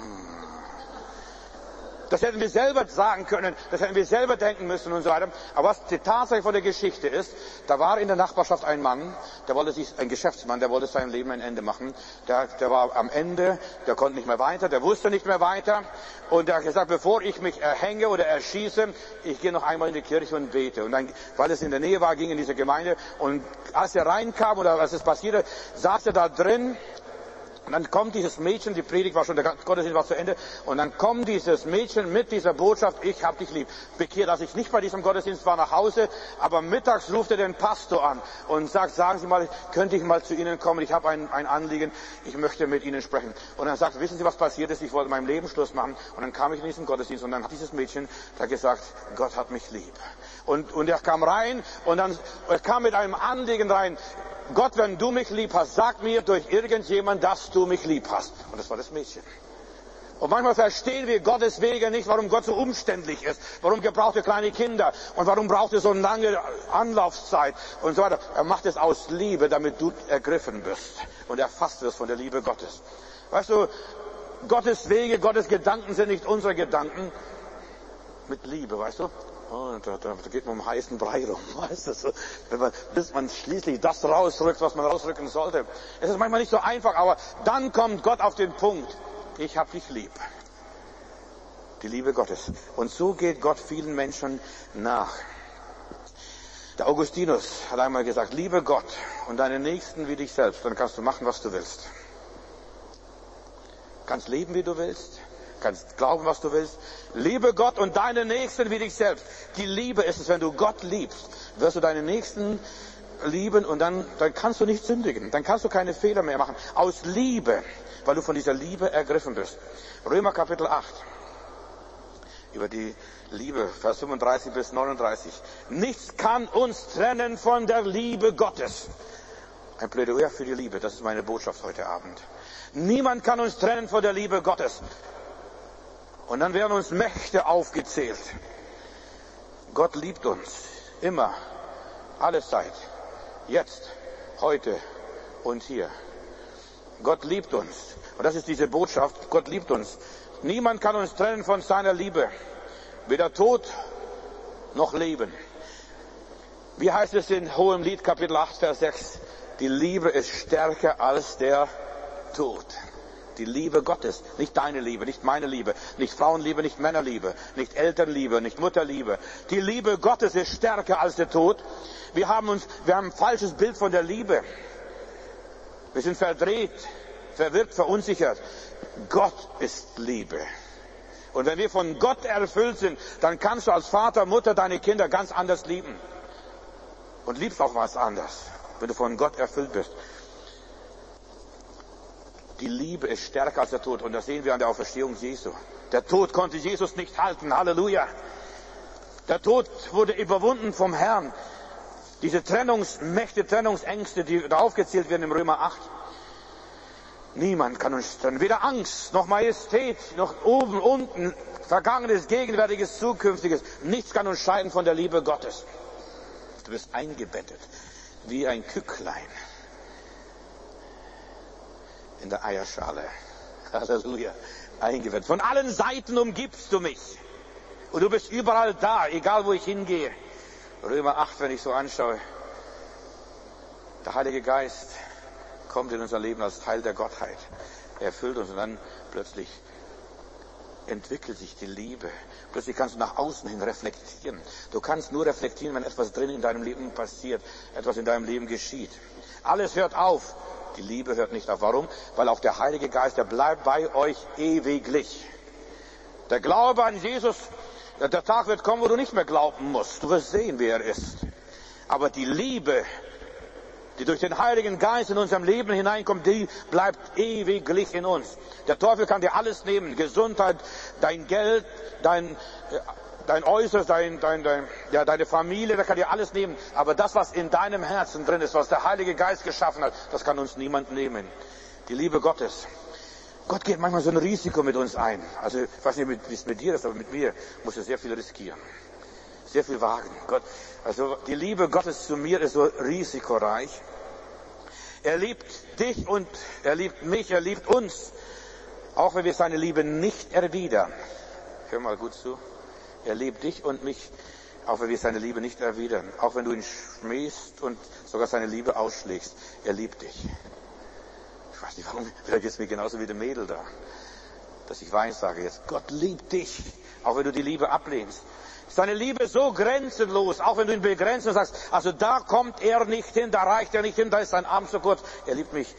Das hätten wir selber sagen können, das hätten wir selber denken müssen und so weiter. Aber was die Tatsache von der Geschichte ist, da war in der Nachbarschaft ein Mann, der wollte sich, ein Geschäftsmann, der wollte seinem Leben ein Ende machen. Der, der war am Ende, der konnte nicht mehr weiter, der wusste nicht mehr weiter. Und der hat gesagt, bevor ich mich erhänge oder erschieße, ich gehe noch einmal in die Kirche und bete. Und dann, weil es in der Nähe war, ging in diese Gemeinde. Und als er reinkam oder als es passierte, saß er da drin. Und dann kommt dieses Mädchen, die Predigt war schon, der Gottesdienst war zu Ende, und dann kommt dieses Mädchen mit dieser Botschaft, ich hab dich lieb. Bekehrt, dass ich nicht bei diesem Gottesdienst war, nach Hause, aber mittags ruft er den Pastor an und sagt, sagen Sie mal, könnte ich mal zu Ihnen kommen, ich habe ein, ein Anliegen, ich möchte mit Ihnen sprechen. Und dann sagt, wissen Sie, was passiert ist, ich wollte meinem Leben Schluss machen, und dann kam ich in diesen Gottesdienst, und dann hat dieses Mädchen da gesagt, Gott hat mich lieb. Und, und er kam rein, und dann, er kam mit einem Anliegen rein, Gott, wenn du mich lieb hast, sag mir durch irgendjemand, dass du mich lieb hast. Und das war das Mädchen. Und manchmal verstehen wir Gottes Wege nicht, warum Gott so umständlich ist. Warum gebraucht er kleine Kinder? Und warum braucht er so eine lange Anlaufzeit? Und so weiter. Er macht es aus Liebe, damit du ergriffen wirst und erfasst wirst von der Liebe Gottes. Weißt du, Gottes Wege, Gottes Gedanken sind nicht unsere Gedanken. Mit Liebe, weißt du? Oh, da, da geht man um heißen Brei rum, weißt du? So, wenn man, bis man schließlich das rausrückt, was man rausrücken sollte. Es ist manchmal nicht so einfach, aber dann kommt Gott auf den Punkt. Ich hab dich lieb. Die Liebe Gottes. Und so geht Gott vielen Menschen nach. Der Augustinus hat einmal gesagt, liebe Gott und deinen Nächsten wie dich selbst, dann kannst du machen, was du willst. Kannst leben, wie du willst. Kannst glauben, was du willst. Liebe Gott und deinen Nächsten wie dich selbst. Die Liebe ist es, wenn du Gott liebst, wirst du deinen Nächsten lieben und dann, dann kannst du nicht sündigen. Dann kannst du keine Fehler mehr machen. Aus Liebe, weil du von dieser Liebe ergriffen bist. Römer Kapitel acht. Über die Liebe, Vers fünfunddreißig bis neununddreißig. Nichts kann uns trennen von der Liebe Gottes. Ein Plädoyer für die Liebe, das ist meine Botschaft heute Abend. Niemand kann uns trennen von der Liebe Gottes. Und dann werden uns Mächte aufgezählt. Gott liebt uns. Immer. Alle Zeit. Jetzt. Heute. Und hier. Gott liebt uns. Und das ist diese Botschaft. Gott liebt uns. Niemand kann uns trennen von seiner Liebe. Weder Tod noch Leben. Wie heißt es in Hohem Lied, Kapitel acht, Vers sechs? Die Liebe ist stärker als der Tod. Die Liebe Gottes, nicht deine Liebe, nicht meine Liebe, nicht Frauenliebe, nicht Männerliebe, nicht Elternliebe, nicht Mutterliebe. Die Liebe Gottes ist stärker als der Tod. Wir haben uns, wir haben ein falsches Bild von der Liebe. Wir sind verdreht, verwirrt, verunsichert. Gott ist Liebe. Und wenn wir von Gott erfüllt sind, dann kannst du als Vater, Mutter deine Kinder ganz anders lieben. Und liebst auch was anders, wenn du von Gott erfüllt bist. Die Liebe ist stärker als der Tod. Und das sehen wir an der Auferstehung Jesu. Der Tod konnte Jesus nicht halten. Halleluja. Der Tod wurde überwunden vom Herrn. Diese Trennungsmächte, Trennungsängste, die da aufgezählt werden im Römer acht. Niemand kann uns trennen. Weder Angst, noch Majestät, noch oben, unten, Vergangenes, Gegenwärtiges, Zukünftiges. Nichts kann uns scheiden von der Liebe Gottes. Du bist eingebettet wie ein Kücklein in der Eierschale. Halleluja. Eingebettet. Von allen Seiten umgibst du mich. Und du bist überall da, egal wo ich hingehe. Römer acht, wenn ich so anschaue. Der Heilige Geist kommt in unser Leben als Teil der Gottheit. Er erfüllt uns und dann plötzlich entwickelt sich die Liebe. Plötzlich kannst du nach außen hin reflektieren. Du kannst nur reflektieren, wenn etwas drin in deinem Leben passiert, etwas in deinem Leben geschieht. Alles hört auf. Die Liebe hört nicht auf. Warum? Weil auch der Heilige Geist, der bleibt bei euch ewiglich. Der Glaube an Jesus, der Tag wird kommen, wo du nicht mehr glauben musst. Du wirst sehen, wer er ist. Aber die Liebe, die durch den Heiligen Geist in unserem Leben hineinkommt, die bleibt ewiglich in uns. Der Teufel kann dir alles nehmen. Gesundheit, dein Geld, dein, dein Äußeres, dein, dein, dein, ja, deine Familie, der kann dir alles nehmen. Aber das, was in deinem Herzen drin ist, was der Heilige Geist geschaffen hat, das kann uns niemand nehmen. Die Liebe Gottes. Gott geht manchmal so ein Risiko mit uns ein. Also, ich weiß nicht, wie es mit dir ist, aber mit mir muss er sehr viel riskieren. Sehr viel wagen. Gott, also, die Liebe Gottes zu mir ist so risikoreich. Er liebt dich und er liebt mich, er liebt uns. Auch wenn wir seine Liebe nicht erwidern. Hör mal gut zu. Er liebt dich und mich, auch wenn wir seine Liebe nicht erwidern. Auch wenn du ihn schmähst und sogar seine Liebe ausschlägst. Er liebt dich. Ich weiß nicht warum, vielleicht ist es mir genauso wie der Mädel da. Dass ich weiß, sage jetzt, Gott liebt dich. Auch wenn du die Liebe ablehnst. Seine Liebe ist so grenzenlos, auch wenn du ihn begrenzt und sagst, also da kommt er nicht hin, da reicht er nicht hin, da ist sein Arm so kurz. Er liebt mich,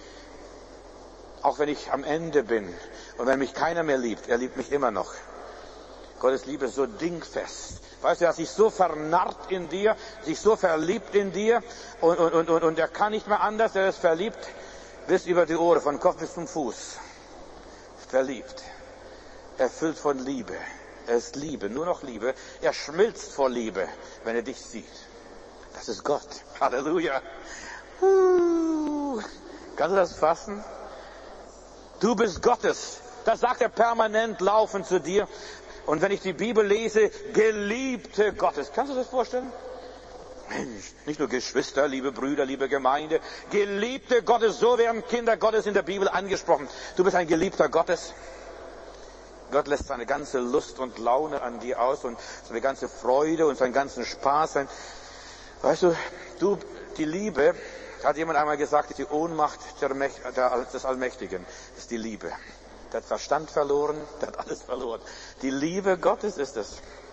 auch wenn ich am Ende bin und wenn mich keiner mehr liebt, er liebt mich immer noch. Gottes Liebe ist so dingfest. Weißt du, er hat sich so vernarrt in dir, sich so verliebt in dir und, und, und, und er kann nicht mehr anders, er ist verliebt bis über die Ohren, von Kopf bis zum Fuß. Verliebt, erfüllt von Liebe. Er ist Liebe, nur noch Liebe. Er schmilzt vor Liebe, wenn er dich sieht. Das ist Gott. Halleluja. Uh, kannst du das fassen? Du bist Gottes. Das sagt er permanent laufend zu dir. Und wenn ich die Bibel lese, Geliebte Gottes, kannst du dir das vorstellen? Mensch, nicht nur Geschwister, liebe Brüder, liebe Gemeinde, Geliebte Gottes, so werden Kinder Gottes in der Bibel angesprochen. Du bist ein Geliebter Gottes. Gott lässt seine ganze Lust und Laune an dir aus und seine ganze Freude und seinen ganzen Spaß sein. Weißt du, du, die Liebe, hat jemand einmal gesagt, ist die Ohnmacht der Mächt, der, des Allmächtigen, ist die Liebe. Der hat Verstand verloren, der hat alles verloren. Die Liebe Gottes ist es.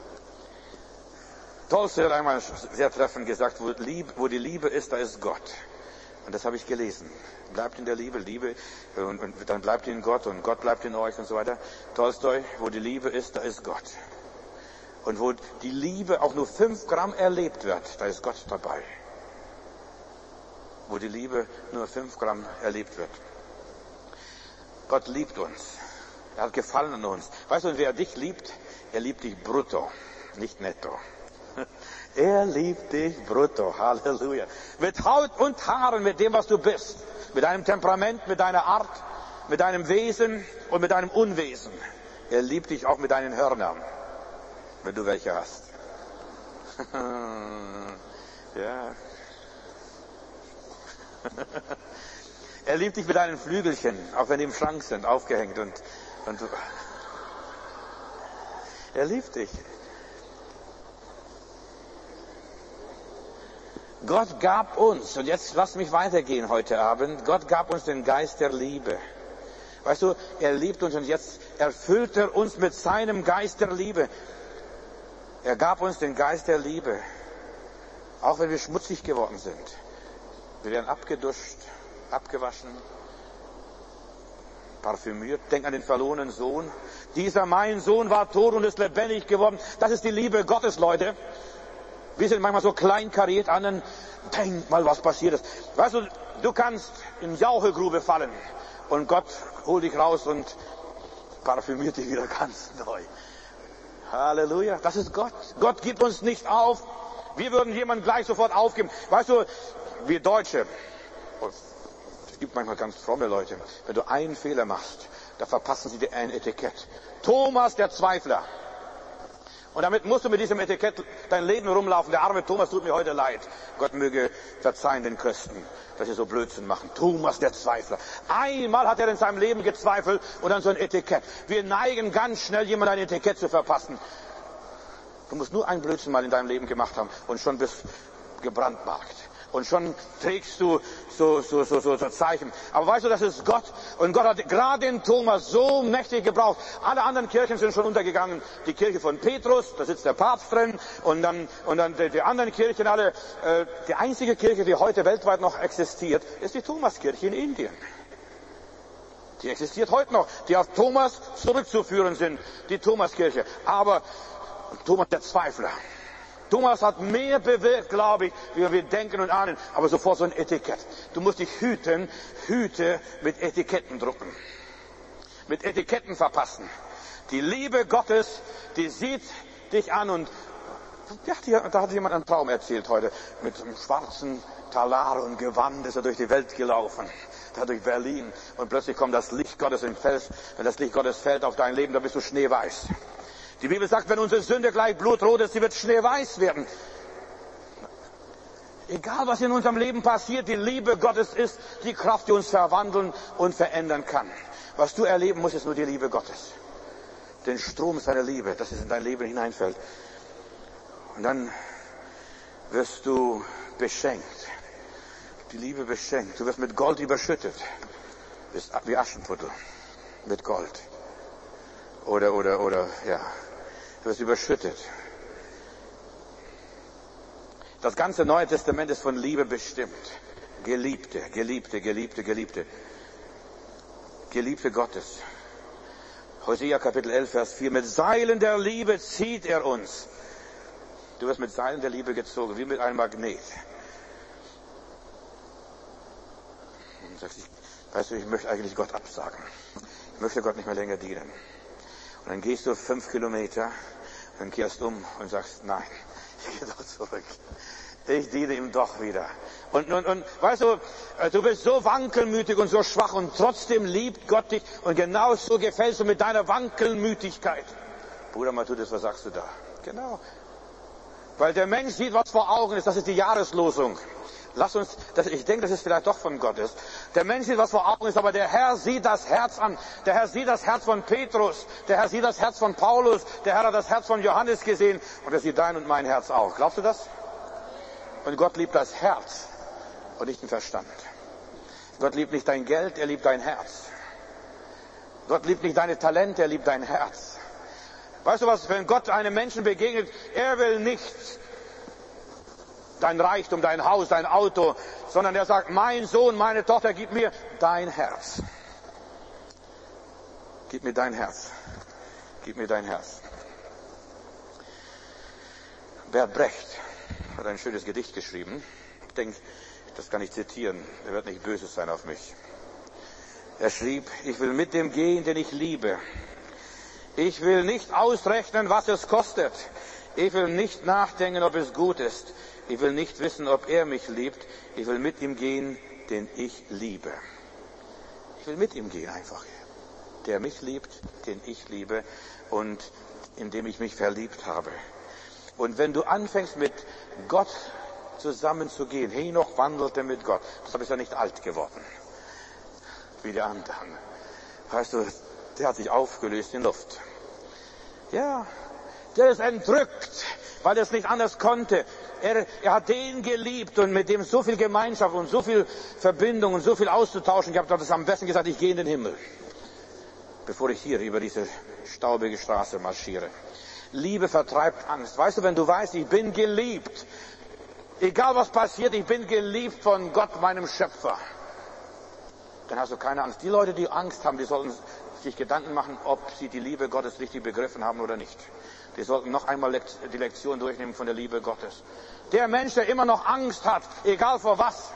Tolstoy hat einmal sehr treffend gesagt, wo, Liebe, wo die Liebe ist, da ist Gott. Und das habe ich gelesen. Bleibt in der Liebe, Liebe, und, und dann bleibt in Gott und Gott bleibt in euch und so weiter. Tolstoi, wo die Liebe ist, da ist Gott. Und wo die Liebe auch nur fünf Gramm erlebt wird, da ist Gott dabei. Wo die Liebe nur fünf Gramm erlebt wird. Gott liebt uns. Er hat Gefallen an uns. Weißt du, wer dich liebt? Er liebt dich brutto, nicht netto. Er liebt dich brutto. Halleluja. Mit Haut und Haaren, mit dem, was du bist. Mit deinem Temperament, mit deiner Art, mit deinem Wesen und mit deinem Unwesen. Er liebt dich auch mit deinen Hörnern, wenn du welche hast. Ja. Er liebt dich mit deinen Flügelchen, auch wenn die im Schrank sind, aufgehängt und, und du. Er liebt dich. Gott gab uns, und jetzt lass mich weitergehen heute Abend, Gott gab uns den Geist der Liebe. Weißt du, er liebt uns und jetzt erfüllt er uns mit seinem Geist der Liebe. Er gab uns den Geist der Liebe, auch wenn wir schmutzig geworden sind. Wir werden abgeduscht, abgewaschen, parfümiert. Denk an den verlorenen Sohn. Dieser mein Sohn war tot und ist lebendig geworden. Das ist die Liebe Gottes, Leute. Wir sind manchmal so kleinkariert an, denk mal, was passiert ist. Weißt du, du kannst in Jauchegrube fallen und Gott holt dich raus und parfümiert dich wieder ganz neu. Halleluja, das ist Gott. Gott gibt uns nicht auf. Wir würden jemanden gleich sofort aufgeben. Weißt du, wir Deutsche, es gibt manchmal ganz fromme Leute, wenn du einen Fehler machst, da verpassen sie dir ein Etikett. Thomas der Zweifler. Und damit musst du mit diesem Etikett dein Leben rumlaufen. Der arme Thomas tut mir heute leid. Gott möge verzeihen den Christen, dass sie so Blödsinn machen. Thomas der Zweifler. Einmal hat er in seinem Leben gezweifelt und dann so ein Etikett. Wir neigen ganz schnell, jemand ein Etikett zu verpassen. Du musst nur einen Blödsinn mal in deinem Leben gemacht haben und schon bist gebrandmarkt. Und schon trägst du so, so, so, so, so Zeichen. Aber weißt du, das ist Gott. Und Gott hat gerade den Thomas so mächtig gebraucht. Alle anderen Kirchen sind schon untergegangen. Die Kirche von Petrus, da sitzt der Papst drin. Und dann, und dann die, die anderen Kirchen alle. Äh, die einzige Kirche, die heute weltweit noch existiert, ist die Thomaskirche in Indien. Die existiert heute noch. Die auf Thomas zurückzuführen sind. Die Thomaskirche. Aber Thomas der Zweifler. Thomas hat mehr bewirkt, glaube ich, wie wir denken und ahnen. Aber sofort so ein Etikett. Du musst dich hüten, Hüte mit Etiketten drucken. Mit Etiketten verpassen. Die Liebe Gottes, die sieht dich an und ja, da hat jemand einen Traum erzählt heute. Mit einem schwarzen Talar und Gewand ist er durch die Welt gelaufen. Da durch Berlin. Und plötzlich kommt das Licht Gottes im Fels. Wenn das Licht Gottes fällt auf dein Leben, dann bist du schneeweiß. Die Bibel sagt, wenn unsere Sünde gleich blutrot ist, sie wird schneeweiß werden. Egal, was in unserem Leben passiert, die Liebe Gottes ist die Kraft, die uns verwandeln und verändern kann. Was du erleben musst, ist nur die Liebe Gottes. Den Strom seiner Liebe, dass es in dein Leben hineinfällt. Und dann wirst du beschenkt. Die Liebe beschenkt. Du wirst mit Gold überschüttet. Du bist wie Aschenputtel mit Gold. Oder, oder, oder, ja. Du wirst überschüttet. Das ganze Neue Testament ist von Liebe bestimmt. Geliebte, Geliebte, Geliebte, Geliebte. Geliebte Gottes. Hosea Kapitel elf, Vers vier. Mit Seilen der Liebe zieht er uns. Du wirst mit Seilen der Liebe gezogen, wie mit einem Magnet. Und du sagst, ich, weißt du, ich möchte eigentlich Gott absagen. Ich möchte Gott nicht mehr länger dienen. Und dann gehst du fünf Kilometer, dann kehrst um und sagst, nein, ich gehe doch zurück. Ich diene ihm doch wieder. Und, und, und weißt du, du bist so wankelmütig und so schwach und trotzdem liebt Gott dich und genau so gefällst du mit deiner Wankelmütigkeit. Bruder Matthäus, was sagst du da? Genau. Weil der Mensch sieht, was vor Augen ist, das ist die Jahreslosung. Lass uns, das, ich denke, dass es vielleicht doch von Gott ist. Der Mensch sieht, was vor Augen ist, aber der Herr sieht das Herz an. Der Herr sieht das Herz von Petrus. Der Herr sieht das Herz von Paulus. Der Herr hat das Herz von Johannes gesehen. Und er sieht dein und mein Herz auch. Glaubst du das? Und Gott liebt das Herz und nicht den Verstand. Gott liebt nicht dein Geld, er liebt dein Herz. Gott liebt nicht deine Talente, er liebt dein Herz. Weißt du was, wenn Gott einem Menschen begegnet, er will nicht dein Reichtum, dein Haus, dein Auto, sondern er sagt, mein Sohn, meine Tochter, gib mir dein Herz. Gib mir dein Herz. Gib mir dein Herz. Bert Brecht hat ein schönes Gedicht geschrieben. Ich denke, das kann ich zitieren. Er wird nicht böse sein auf mich. Er schrieb, ich will mit dem gehen, den ich liebe. Ich will nicht ausrechnen, was es kostet. Ich will nicht nachdenken, ob es gut ist. Ich will nicht wissen, ob er mich liebt. Ich will mit ihm gehen, den ich liebe. Ich will mit ihm gehen einfach. Der mich liebt, den ich liebe und in dem ich mich verliebt habe. Und wenn du anfängst mit Gott zusammenzugehen, Henoch wandelte mit Gott, deshalb ist er nicht alt geworden, wie die anderen. Weißt du, der hat sich aufgelöst in Luft. Ja, der ist entrückt, weil er es nicht anders konnte. Er, er hat den geliebt und mit dem so viel Gemeinschaft und so viel Verbindung und so viel auszutauschen gehabt, hat es am besten gesagt, ich gehe in den Himmel, bevor ich hier über diese staubige Straße marschiere. Liebe vertreibt Angst. Weißt du, wenn du weißt, ich bin geliebt, egal was passiert, ich bin geliebt von Gott, meinem Schöpfer, dann hast du keine Angst. Die Leute, die Angst haben, die sollten sich Gedanken machen, ob sie die Liebe Gottes richtig begriffen haben oder nicht. Die sollten noch einmal die Lektion durchnehmen von der Liebe Gottes. Der Mensch, der immer noch Angst hat, egal vor was,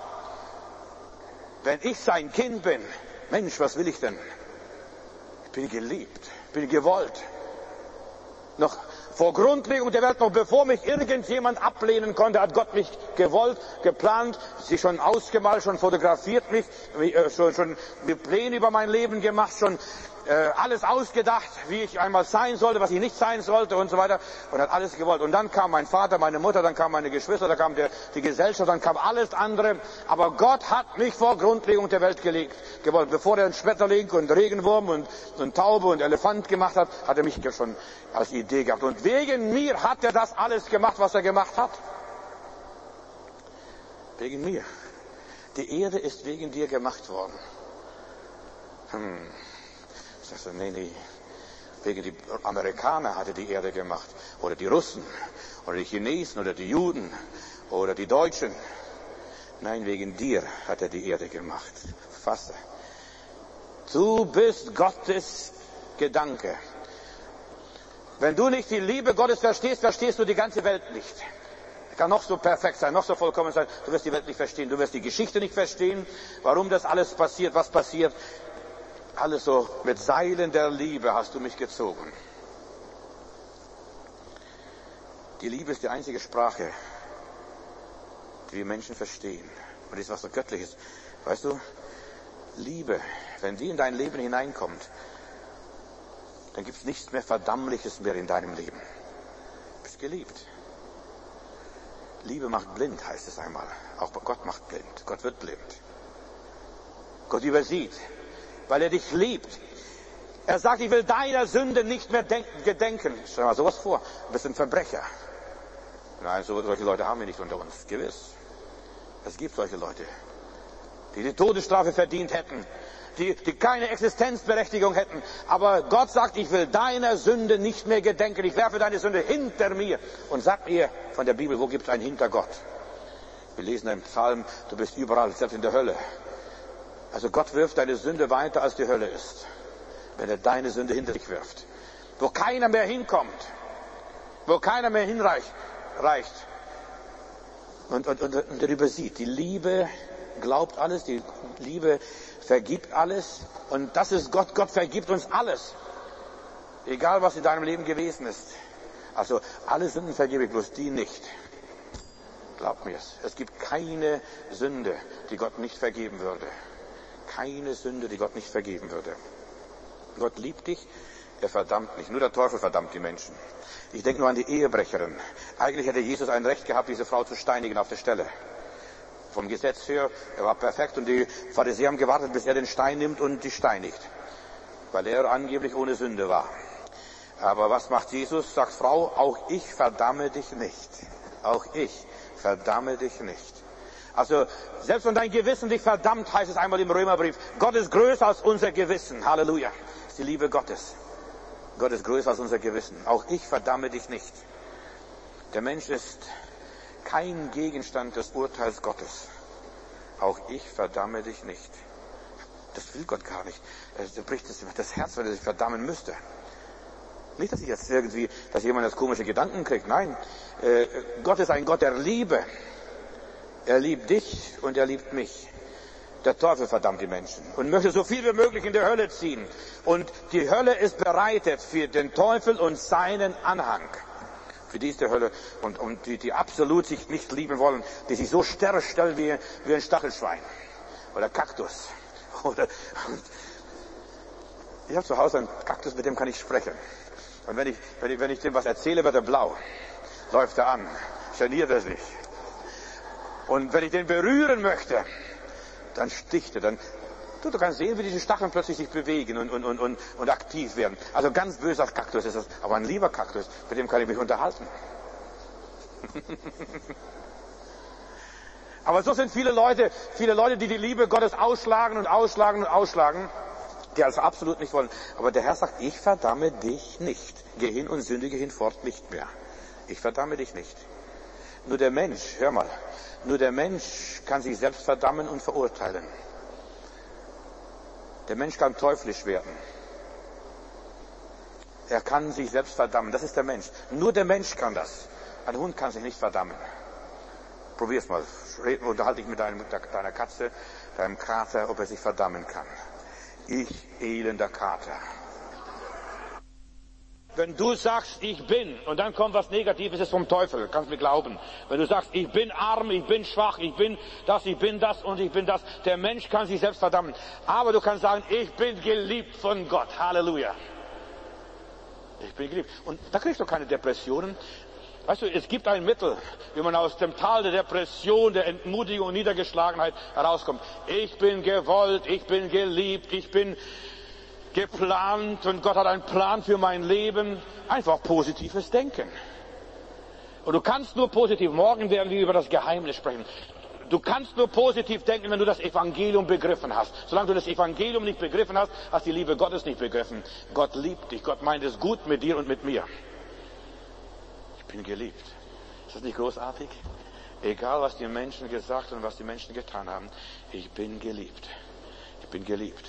wenn ich sein Kind bin, Mensch, was will ich denn? Ich bin geliebt, bin gewollt. Noch vor Grundlegung der Welt, noch bevor mich irgendjemand ablehnen konnte, hat Gott mich gewollt, geplant, sich schon ausgemalt, schon fotografiert mich, schon, schon Pläne über mein Leben gemacht, schon äh, alles ausgedacht, wie ich einmal sein sollte, was ich nicht sein sollte und so weiter, und hat alles gewollt. Und dann kam mein Vater, meine Mutter, dann kamen meine Geschwister, dann kam der, die Gesellschaft, dann kam alles andere. Aber Gott hat mich vor Grundlegung der Welt gelegt, gewollt. Bevor er einen Schmetterling und Regenwurm und, und Taube und Elefant gemacht hat, hat er mich schon als Idee gehabt. Und wegen mir hat er das alles gemacht, was er gemacht hat. Wegen mir. Die Erde ist wegen dir gemacht worden. Hm. Ich sag so, nee, nee. Wegen die Amerikaner hat er die Erde gemacht. Oder die Russen. Oder die Chinesen. Oder die Juden. Oder die Deutschen. Nein, wegen dir hat er die Erde gemacht. Fasse. Du bist Gottes Gedanke. Wenn du nicht die Liebe Gottes verstehst, verstehst du die ganze Welt nicht. Kann noch so perfekt sein, noch so vollkommen sein, du wirst die Welt nicht verstehen, du wirst die Geschichte nicht verstehen, warum das alles passiert, was passiert. Alles so mit Seilen der Liebe hast du mich gezogen. Die Liebe ist die einzige Sprache, die wir Menschen verstehen. Und das ist was so Göttliches. Weißt du, Liebe, wenn die in dein Leben hineinkommt, dann gibt es nichts mehr Verdammliches mehr in deinem Leben. Du bist geliebt. Liebe macht blind, heißt es einmal. Auch Gott macht blind. Gott wird blind. Gott übersieht, weil er dich liebt. Er sagt, ich will deiner Sünde nicht mehr gedenken. Stell dir mal sowas vor. Du bist ein Verbrecher. Nein, so, solche Leute haben wir nicht unter uns. Gewiss. Es gibt solche Leute, die die Todesstrafe verdient hätten. Die, die keine Existenzberechtigung hätten. Aber Gott sagt, ich will deiner Sünde nicht mehr gedenken. Ich werfe deine Sünde hinter mir. Und sag mir von der Bibel, wo gibt es einen hinter Gott? Wir lesen im Psalm, du bist überall, selbst in der Hölle. Also Gott wirft deine Sünde weiter, als die Hölle ist. Wenn er deine Sünde hinter dich wirft. Wo keiner mehr hinkommt. Wo keiner mehr hinreicht. Reicht. Und, und, und, und darüber sieht, die Liebe glaubt alles, die Liebe vergibt alles. Und das ist Gott. Gott vergibt uns alles. Egal, was in deinem Leben gewesen ist. Also, alle Sünden vergebe ich, bloß die nicht. Glaub mir's. Es gibt keine Sünde, die Gott nicht vergeben würde. Keine Sünde, die Gott nicht vergeben würde. Gott liebt dich, er verdammt nicht. Nur der Teufel verdammt die Menschen. Ich denke nur an die Ehebrecherin. Eigentlich hätte Jesus ein Recht gehabt, diese Frau zu steinigen auf der Stelle. Vom Gesetz her, er war perfekt und die Pharisäer haben gewartet, bis er den Stein nimmt und die steinigt. Weil er angeblich ohne Sünde war. Aber was macht Jesus? Sagt Frau, auch ich verdamme dich nicht. Auch ich verdamme dich nicht. Also, selbst wenn dein Gewissen dich verdammt, heißt es einmal im Römerbrief, Gott ist größer als unser Gewissen. Halleluja. Das ist die Liebe Gottes. Gott ist größer als unser Gewissen. Auch ich verdamme dich nicht. Der Mensch ist kein Gegenstand des Urteils Gottes. Auch ich verdamme dich nicht. Das will Gott gar nicht. Er bricht das Herz, wenn er sich verdammen müsste. Nicht, dass ich jetzt irgendwie, dass jemand das komische Gedanken kriegt. Nein, äh, Gott ist ein Gott der Liebe. Er liebt dich und er liebt mich. Der Teufel verdammt die Menschen und möchte so viel wie möglich in die Hölle ziehen. Und die Hölle ist bereitet für den Teufel und seinen Anhang. Für die ist die Hölle. Und, und die, die absolut sich nicht lieben wollen, die sich so starr stellen wie, wie ein Stachelschwein. Oder Kaktus. Oder, ich habe zu Hause einen Kaktus, mit dem kann ich sprechen. Und wenn ich, wenn ich, wenn ich dem was erzähle, wird er blau. Läuft er an. Geniert er sich. Und wenn ich den berühren möchte, dann sticht er. Dann, du, du kannst sehen, wie diese Stacheln plötzlich sich bewegen und, und, und, und, und aktiv werden. Also ganz böser Kaktus ist das. Aber ein lieber Kaktus, mit dem kann ich mich unterhalten. Aber so sind viele Leute, viele Leute, die die Liebe Gottes ausschlagen und ausschlagen und ausschlagen, die also absolut nicht wollen. Aber der Herr sagt, ich verdamme dich nicht. Geh hin und sündige hinfort nicht mehr. Ich verdamme dich nicht. Nur der Mensch, hör mal, nur der Mensch kann sich selbst verdammen und verurteilen. Der Mensch kann teuflisch werden. Er kann sich selbst verdammen. Das ist der Mensch. Nur der Mensch kann das. Ein Hund kann sich nicht verdammen. Probier's mal. Unterhalte dich mit deinem, deiner Katze, deinem Kater, ob er sich verdammen kann. Ich, elender Kater. Wenn du sagst, ich bin, und dann kommt was Negatives, ist vom Teufel, kannst mir glauben. Wenn du sagst, ich bin arm, ich bin schwach, ich bin das, ich bin das und ich bin das, der Mensch kann sich selbst verdammen. Aber du kannst sagen, ich bin geliebt von Gott. Halleluja. Ich bin geliebt. Und da kriegst du keine Depressionen. Weißt du, es gibt ein Mittel, wie man aus dem Tal der Depression, der Entmutigung und Niedergeschlagenheit herauskommt. Ich bin gewollt, ich bin geliebt, ich bin geplant und Gott hat einen Plan für mein Leben. Einfach positives Denken. Und du kannst nur positiv, morgen werden wir über das Geheimnis sprechen. Du kannst nur positiv denken, wenn du das Evangelium begriffen hast. Solange du das Evangelium nicht begriffen hast, hast die Liebe Gottes nicht begriffen. Gott liebt dich, Gott meint es gut mit dir und mit mir. Ich bin geliebt. Ist das nicht großartig? Egal, was die Menschen gesagt und was die Menschen getan haben, ich bin geliebt. Ich bin geliebt.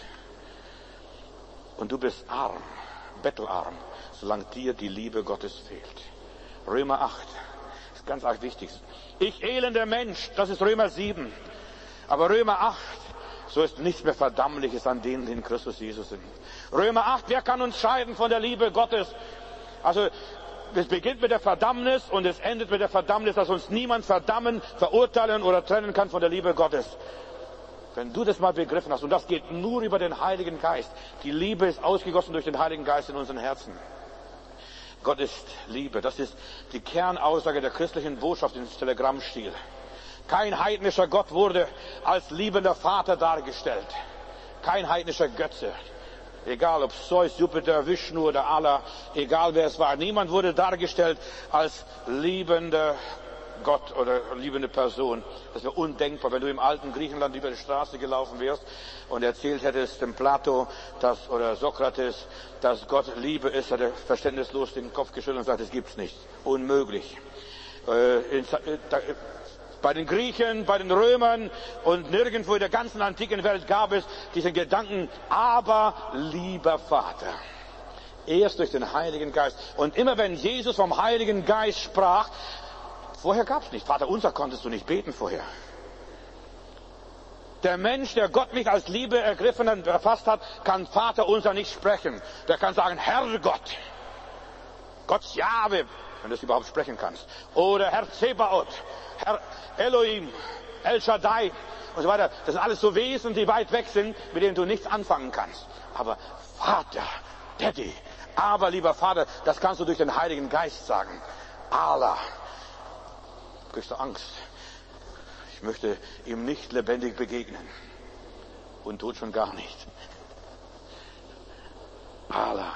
Und du bist arm, bettelarm, solange dir die Liebe Gottes fehlt. Römer acht, ist ganz arg wichtig. Ich elender Mensch, das ist Römer sieben. Aber Römer acht, so ist nichts mehr Verdammliches an denen, die in Christus Jesus sind. Römer acht, wer kann uns scheiden von der Liebe Gottes? Also, es beginnt mit der Verdammnis und es endet mit der Verdammnis, dass uns niemand verdammen, verurteilen oder trennen kann von der Liebe Gottes. Wenn du das mal begriffen hast, und das geht nur über den Heiligen Geist. Die Liebe ist ausgegossen durch den Heiligen Geist in unseren Herzen. Gott ist Liebe. Das ist die Kernaussage der christlichen Botschaft im Telegrammstil. Kein heidnischer Gott wurde als liebender Vater dargestellt. Kein heidnischer Götze. Egal ob Zeus, Jupiter, Vishnu oder Allah, egal wer es war. Niemand wurde dargestellt als liebender Gott oder liebende Person. Das wäre undenkbar, wenn du im alten Griechenland über die Straße gelaufen wärst und erzählt hättest dem Plato dass, oder Sokrates, dass Gott Liebe ist, hat er verständnislos den Kopf geschüttelt und sagt, das gibt's nicht. Unmöglich. Äh, in, da, bei den Griechen, bei den Römern und nirgendwo in der ganzen antiken Welt gab es diesen Gedanken, aber lieber Vater. Erst durch den Heiligen Geist. Und immer wenn Jesus vom Heiligen Geist sprach, vorher gab es nicht. Vater unser konntest du nicht beten vorher. Der Mensch, der Gott nicht als Liebe ergriffen und erfasst hat, kann Vater unser nicht sprechen. Der kann sagen, Herrgott, Gott Jahwe, wenn du es überhaupt sprechen kannst. Oder Herr Zebaoth, Herr Elohim, El Shaddai und so weiter. Das sind alles so Wesen, die weit weg sind, mit denen du nichts anfangen kannst. Aber Vater, Daddy, aber lieber Vater, das kannst du durch den Heiligen Geist sagen. Allah. Kriegst du Angst? Ich möchte ihm nicht lebendig begegnen. Und tut schon gar nicht. Allah.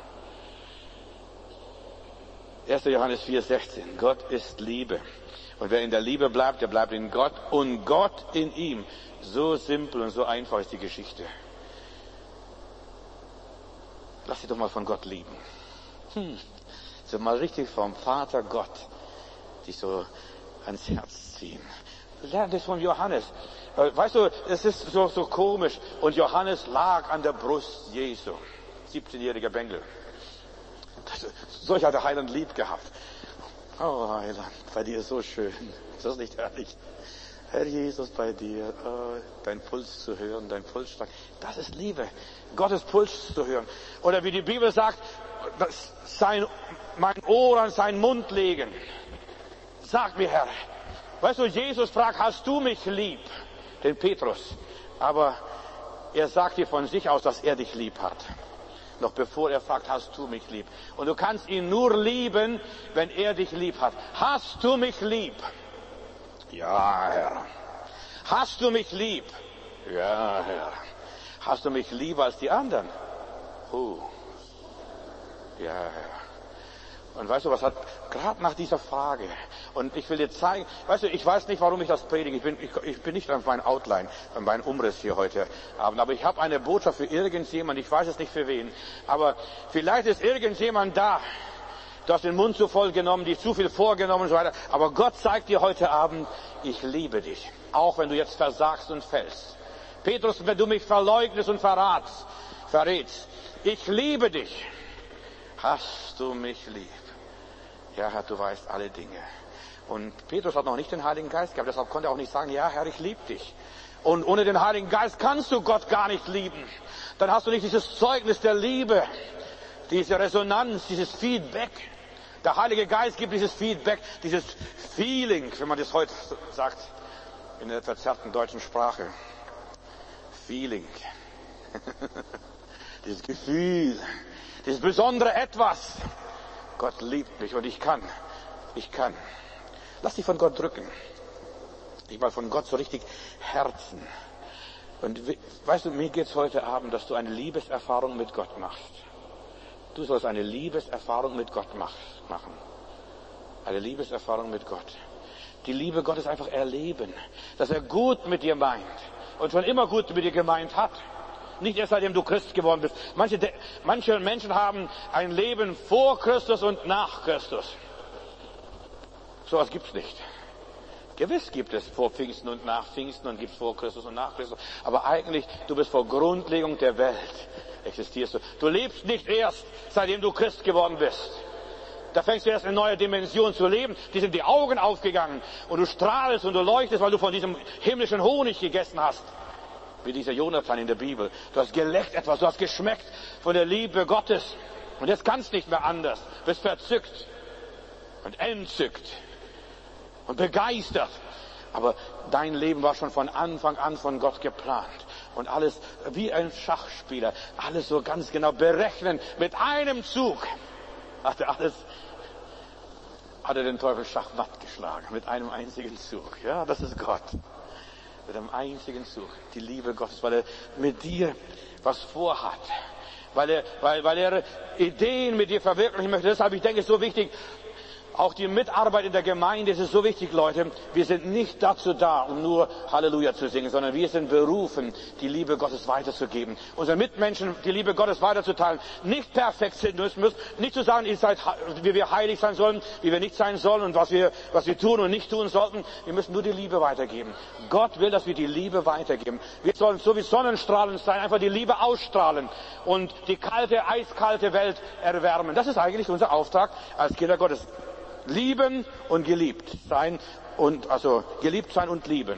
erster Johannes vier, sechzehn. Gott ist Liebe. Und wer in der Liebe bleibt, der bleibt in Gott und Gott in ihm. So simpel und so einfach ist die Geschichte. Lass dich doch mal von Gott lieben. Hm. So mal richtig vom Vater Gott dich so ans Herz ziehen. Lern das von Johannes. Weißt du, es ist so, so komisch. Und Johannes lag an der Brust Jesu. siebzehnjähriger Bengel. Solch hat der Heiland lieb gehabt. Oh Heiland, bei dir ist so schön. Ist das nicht herrlich? Herr Jesus, bei dir, oh, dein Puls zu hören, dein Pulsschlag. Das ist Liebe. Gottes Puls zu hören. Oder wie die Bibel sagt, sein, mein Ohr an seinen Mund legen. Sag mir, Herr. Weißt du, Jesus fragt, hast du mich lieb? Den Petrus. Aber er sagt dir von sich aus, dass er dich lieb hat. Noch bevor er fragt, hast du mich lieb? Und du kannst ihn nur lieben, wenn er dich lieb hat. Hast du mich lieb? Ja, Herr. Hast du mich lieb? Ja, Herr. Hast du mich lieber als die anderen? Oh. Ja, Herr. Und weißt du, was hat, gerade nach dieser Frage, und ich will dir zeigen, weißt du, ich weiß nicht, warum ich das predige, ich bin, ich, ich bin nicht an meinem Outline, an meinem Umriss hier heute Abend, aber ich habe eine Botschaft für irgendjemand, ich weiß es nicht für wen, aber vielleicht ist irgendjemand da, du hast den Mund zu voll genommen, dir zu viel vorgenommen und so weiter, aber Gott zeigt dir heute Abend, ich liebe dich, auch wenn du jetzt versagst und fällst. Petrus, wenn du mich verleugnest und verratst, verrätst, ich liebe dich. Hast du mich lieb? Ja, Herr, du weißt alle Dinge. Und Petrus hat noch nicht den Heiligen Geist gehabt, deshalb konnte er auch nicht sagen, ja, Herr, ich liebe dich. Und ohne den Heiligen Geist kannst du Gott gar nicht lieben. Dann hast du nicht dieses Zeugnis der Liebe, diese Resonanz, dieses Feedback. Der Heilige Geist gibt dieses Feedback, dieses Feeling, wenn man das heute sagt, in der verzerrten deutschen Sprache. Feeling. Dieses Gefühl. Dieses besondere Etwas. Gott liebt mich und ich kann. Ich kann. Lass dich von Gott drücken. Ich mal von Gott so richtig Herzen. Und weißt du, mir geht's heute Abend, dass du eine Liebeserfahrung mit Gott machst. Du sollst eine Liebeserfahrung mit Gott machen. Eine Liebeserfahrung mit Gott. Die Liebe Gottes einfach erleben. Dass er gut mit dir meint. Und schon immer gut mit dir gemeint hat. Nicht erst seitdem du Christ geworden bist. Manche, manche Menschen haben ein Leben vor Christus und nach Christus. So etwas gibt's nicht. Gewiss gibt es vor Pfingsten und nach Pfingsten und gibt es vor Christus und nach Christus. Aber eigentlich, du bist vor Grundlegung der Welt existierst du. Du lebst nicht erst, seitdem du Christ geworden bist. Da fängst du erst eine neue Dimension zu leben. Die sind die Augen aufgegangen und du strahlst und du leuchtest, weil du von diesem himmlischen Honig gegessen hast. Wie dieser Jonathan in der Bibel. Du hast geleckt etwas, du hast geschmeckt von der Liebe Gottes. Und jetzt kannst nicht mehr anders. Du bist verzückt und entzückt und begeistert. Aber dein Leben war schon von Anfang an von Gott geplant. Und alles wie ein Schachspieler. Alles so ganz genau berechnen. Mit einem Zug hat er alles, hat er den Teufel schachmatt geschlagen. Mit einem einzigen Zug. Ja, das ist Gott. Mit einem einzigen Zug. Die Liebe Gottes, weil er mit dir was vorhat. Weil er, weil, weil er Ideen mit dir verwirklichen möchte. Deshalb, ich denke, es ist so wichtig, auch die Mitarbeit in der Gemeinde, es ist so wichtig, Leute. Wir sind nicht dazu da, um nur Halleluja zu singen, sondern wir sind berufen, die Liebe Gottes weiterzugeben. Unseren Mitmenschen die Liebe Gottes weiterzuteilen. Nicht perfekt sind müssen, nicht zu sagen, ihr seid, wie wir heilig sein sollen, wie wir nicht sein sollen und was wir, was wir tun und nicht tun sollten. Wir müssen nur die Liebe weitergeben. Gott will, dass wir die Liebe weitergeben. Wir sollen so wie Sonnenstrahlen sein, einfach die Liebe ausstrahlen und die kalte, eiskalte Welt erwärmen. Das ist eigentlich unser Auftrag als Kinder Gottes. Lieben und geliebt sein und, also, geliebt sein und lieben.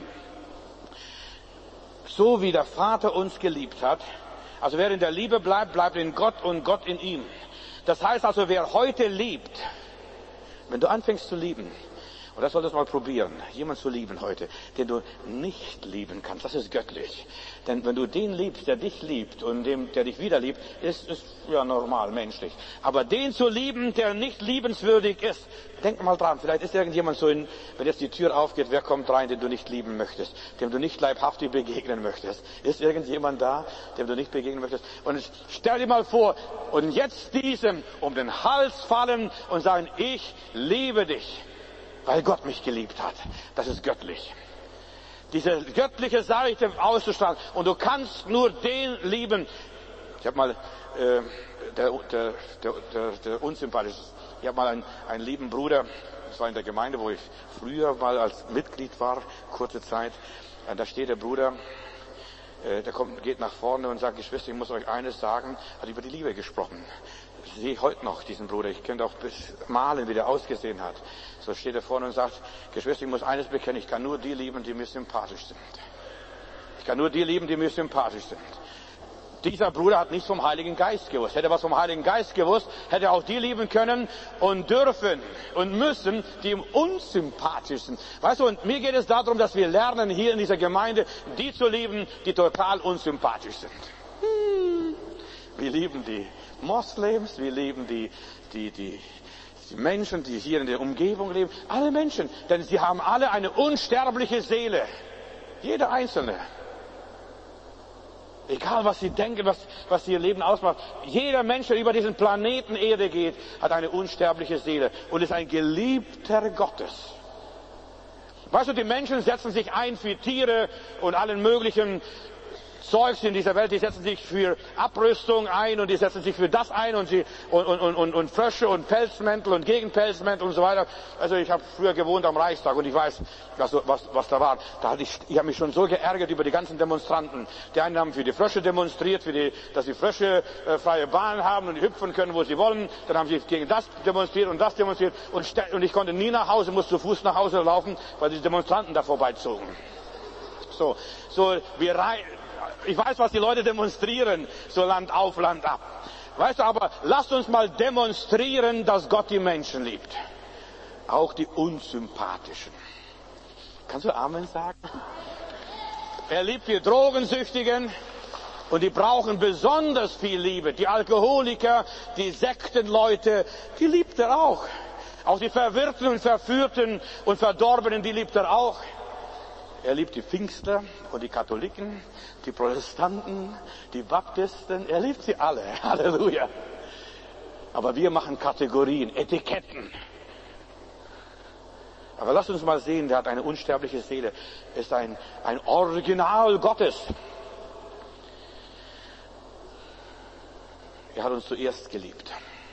So wie der Vater uns geliebt hat, also wer in der Liebe bleibt, bleibt in Gott und Gott in ihm. Das heißt also, wer heute liebt, Wenn du anfängst zu lieben, und das solltest du mal probieren, jemanden zu lieben heute, den du nicht lieben kannst, das ist göttlich. Denn wenn du den liebst, der dich liebt und dem, der dich wieder liebt, ist es ja normal, menschlich. Aber den zu lieben, der nicht liebenswürdig ist, denk mal dran, vielleicht ist irgendjemand so, in, wenn jetzt die Tür aufgeht, wer kommt rein, den du nicht lieben möchtest, dem du nicht leibhaftig begegnen möchtest. Ist irgendjemand da, dem du nicht begegnen möchtest? Und stell dir mal vor, und jetzt diesem um den Hals fallen und sagen, ich liebe dich. Weil Gott mich geliebt hat. Das ist göttlich. Diese göttliche Seite auszustrahlen. Und du kannst nur den lieben. Ich habe mal, äh, der, der, der, der, der unsympathische, ich habe mal einen, einen lieben Bruder, das war in der Gemeinde, wo ich früher mal als Mitglied war, kurze Zeit. Und da steht der Bruder, äh, der kommt, geht nach vorne und sagt, Geschwister, ich muss euch eines sagen, hat über die Liebe gesprochen. Ich sehe heute noch diesen Bruder, ich könnte auch bis malen, wie der ausgesehen hat. So steht er vorne und sagt, Geschwister, ich muss eines bekennen, ich kann nur die lieben, die mir sympathisch sind. Ich kann nur die lieben, die mir sympathisch sind. Dieser Bruder hat nichts vom Heiligen Geist gewusst. Hätte er was vom Heiligen Geist gewusst, hätte er auch die lieben können und dürfen und müssen, die ihm unsympathisch sind. Weißt du, und mir geht es darum, dass wir lernen, hier in dieser Gemeinde, die zu lieben, die total unsympathisch sind. Hm. Wir lieben die Moslems, wir lieben die, die, die, die Menschen, die hier in der Umgebung leben. Alle Menschen, denn sie haben alle eine unsterbliche Seele. Jeder Einzelne. Egal, was sie denken, was, was ihr Leben ausmacht. Jeder Mensch, der über diesen Planeten Erde geht, hat eine unsterbliche Seele und ist ein Geliebter Gottes. Weißt du, die Menschen setzen sich ein für Tiere und allen möglichen Zeugs in dieser Welt, die setzen sich für Abrüstung ein und die setzen sich für das ein und sie und, und, und, und Frösche und Pelzmäntel und Gegenpelzmäntel und so weiter. Also ich habe früher gewohnt am Reichstag und ich weiß, was, was, was da war. Da hatte ich, ich habe mich schon so geärgert über die ganzen Demonstranten. Die einen haben für die Frösche demonstriert, für die, dass die Frösche äh, freie Bahn haben und hüpfen können, wo sie wollen. Dann haben sie gegen das demonstriert und das demonstriert und, und ich konnte nie nach Hause, musste zu Fuß nach Hause laufen, weil die Demonstranten da vorbeizogen. So, so wir rei Ich weiß, was die Leute demonstrieren, so Land auf, Land ab. Weißt du, aber lasst uns mal demonstrieren, dass Gott die Menschen liebt. Auch die Unsympathischen. Kannst du Amen sagen? Er liebt die Drogensüchtigen und die brauchen besonders viel Liebe. Die Alkoholiker, die Sektenleute, die liebt er auch. Auch die Verwirrten und Verführten und Verdorbenen, die liebt er auch. Er liebt die Pfingstler und die Katholiken, die Protestanten, die Baptisten. Er liebt sie alle. Halleluja. Aber wir machen Kategorien, Etiketten. Aber lasst uns mal sehen, der hat eine unsterbliche Seele. Ist ein, ein Original Gottes. Er hat uns zuerst geliebt.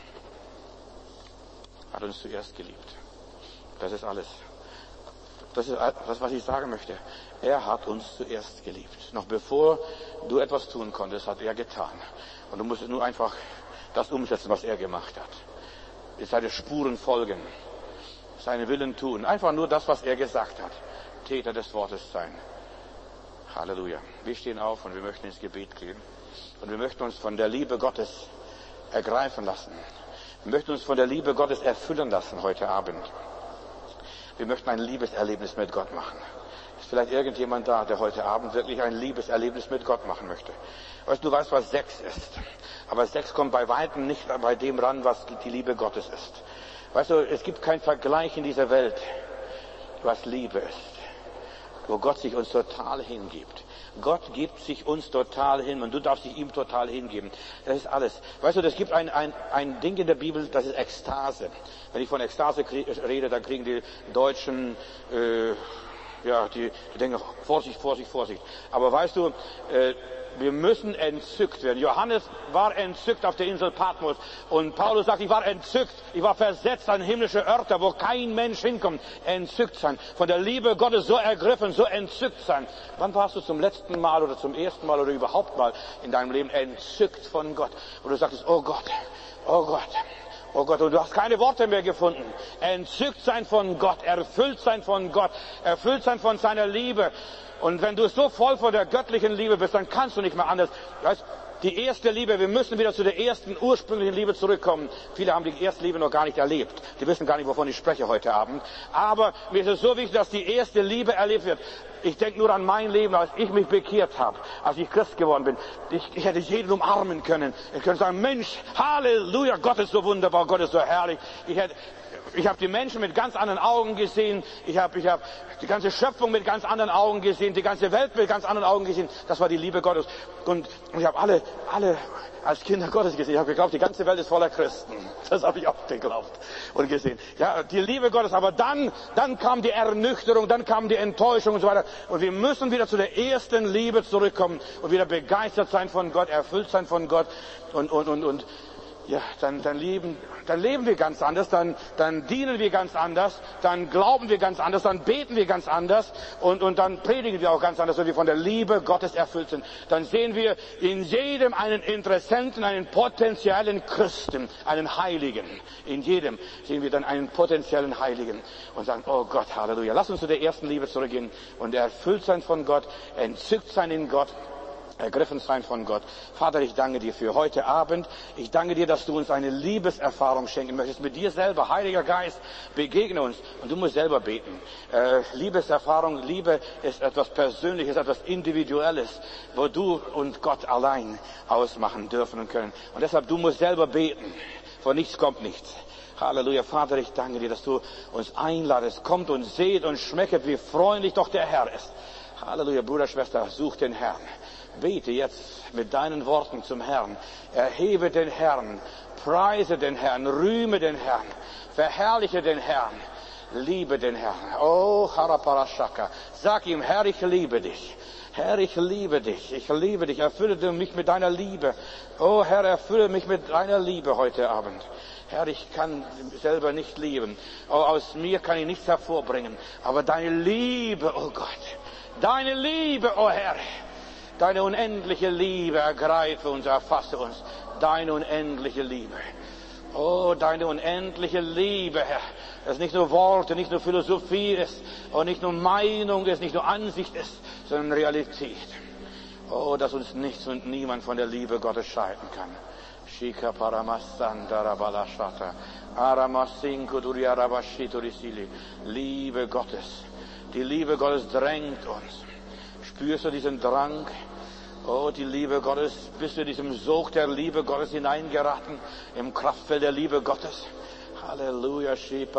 Er hat uns zuerst geliebt. Das ist alles. Das ist das, was ich sagen möchte. Er hat uns zuerst geliebt. Noch bevor du etwas tun konntest, hat er getan. Und du musst nur einfach das umsetzen, was er gemacht hat. Seine Spuren folgen. Seinen Willen tun. Einfach nur das, was er gesagt hat. Täter des Wortes sein. Halleluja. Wir stehen auf und wir möchten ins Gebet gehen. Und wir möchten uns von der Liebe Gottes ergreifen lassen. Wir möchten uns von der Liebe Gottes erfüllen lassen heute Abend. Wir möchten ein Liebeserlebnis mit Gott machen. Ist vielleicht irgendjemand da, der heute Abend wirklich ein Liebeserlebnis mit Gott machen möchte? Weißt du, du weißt, was Sex ist. Aber Sex kommt bei weitem nicht bei dem ran, was die Liebe Gottes ist. Weißt du, es gibt keinen Vergleich in dieser Welt, was Liebe ist. Wo Gott sich uns total hingibt. Gott gibt sich uns total hin und du darfst dich ihm total hingeben. Das ist alles. Weißt du, es gibt ein, ein, ein Ding in der Bibel, das ist Ekstase. Wenn ich von Ekstase rede, dann kriegen die Deutschen, äh, ja, die, die denken, Vorsicht, Vorsicht, Vorsicht. Aber weißt du, äh, wir müssen entzückt werden. Johannes war entzückt auf der Insel Patmos. Und Paulus sagt, ich war entzückt. Ich war versetzt an himmlische Örter, wo kein Mensch hinkommt. Entzückt sein. Von der Liebe Gottes so ergriffen, so entzückt sein. Wann warst du zum letzten Mal oder zum ersten Mal oder überhaupt mal in deinem Leben entzückt von Gott? Und du sagtest, oh Gott, oh Gott. Oh Gott, und du hast keine Worte mehr gefunden. Entzückt sein von Gott, erfüllt sein von Gott, erfüllt sein von seiner Liebe. Und wenn du so voll von der göttlichen Liebe bist, dann kannst du nicht mehr anders. Weißt, Die erste Liebe, wir müssen wieder zu der ersten ursprünglichen Liebe zurückkommen. Viele haben die erste Liebe noch gar nicht erlebt. Die wissen gar nicht, wovon ich spreche heute Abend. Aber mir ist es so wichtig, dass die erste Liebe erlebt wird. Ich denke nur an mein Leben, als ich mich bekehrt habe, als ich Christ geworden bin. Ich, ich hätte jeden umarmen können. Ich könnte sagen, Mensch, Halleluja, Gott ist so wunderbar, Gott ist so herrlich. Ich hätte, ich habe die Menschen mit ganz anderen Augen gesehen. Ich habe ich hab die ganze Schöpfung mit ganz anderen Augen gesehen. Die ganze Welt mit ganz anderen Augen gesehen. Das war die Liebe Gottes. Und ich habe alle, alle als Kinder Gottes gesehen. Ich habe geglaubt, die ganze Welt ist voller Christen. Das habe ich auch geglaubt und gesehen. Ja, die Liebe Gottes. Aber dann, dann kam die Ernüchterung, dann kam die Enttäuschung und so weiter. Und wir müssen wieder zu der ersten Liebe zurückkommen und wieder begeistert sein von Gott, erfüllt sein von Gott und, und, und, und, ja, dann, dann leben, dann leben wir ganz anders, dann, dann dienen wir ganz anders, dann glauben wir ganz anders, dann beten wir ganz anders und, und dann predigen wir auch ganz anders, wenn wir von der Liebe Gottes erfüllt sind. Dann sehen wir in jedem einen Interessenten, einen potenziellen Christen, einen Heiligen. In jedem sehen wir dann einen potenziellen Heiligen und sagen, oh Gott, Halleluja. Lass uns zu der ersten Liebe zurückgehen und erfüllt sein von Gott, entzückt sein in Gott, ergriffen sein von Gott. Vater, ich danke dir für heute Abend. Ich danke dir, dass du uns eine Liebeserfahrung schenken möchtest. Mit dir selber, Heiliger Geist, begegne uns. Und du musst selber beten. Äh, Liebeserfahrung, Liebe ist etwas Persönliches, etwas Individuelles, wo du und Gott allein ausmachen dürfen und können. Und deshalb, du musst selber beten. Von nichts kommt nichts. Halleluja. Vater, ich danke dir, dass du uns einladest. Kommt und seht und schmecket, wie freundlich doch der Herr ist. Halleluja. Bruder, Schwester, such den Herrn. Bete jetzt mit deinen Worten zum Herrn. Erhebe den Herrn. Preise den Herrn. Rühme den Herrn. Verherrliche den Herrn. Liebe den Herrn. Oh, Haraparashaka. Sag ihm, Herr, ich liebe dich. Herr, ich liebe dich. Ich liebe dich. Erfülle mich mit deiner Liebe. Oh, Herr, erfülle mich mit deiner Liebe heute Abend. Herr, ich kann selber nicht lieben. Oh, aus mir kann ich nichts hervorbringen. Aber deine Liebe, oh Gott. Deine Liebe, oh Herr. Deine unendliche Liebe ergreife uns, erfasse uns. Deine unendliche Liebe. Oh, deine unendliche Liebe, Herr. Das nicht nur Worte, nicht nur Philosophie ist, und nicht nur Meinung ist, nicht nur Ansicht ist, sondern Realität. Oh, dass uns nichts und niemand von der Liebe Gottes scheiden kann. Shika paramasandara balashata. Aramasinko duriarabashiturisili. Liebe Gottes. Die Liebe Gottes drängt uns. Spürst du diesen Drang? Oh, die Liebe Gottes. Bist du in diesem Sog der Liebe Gottes hineingeraten? Im Kraftfeld der Liebe Gottes? Halleluja. Ich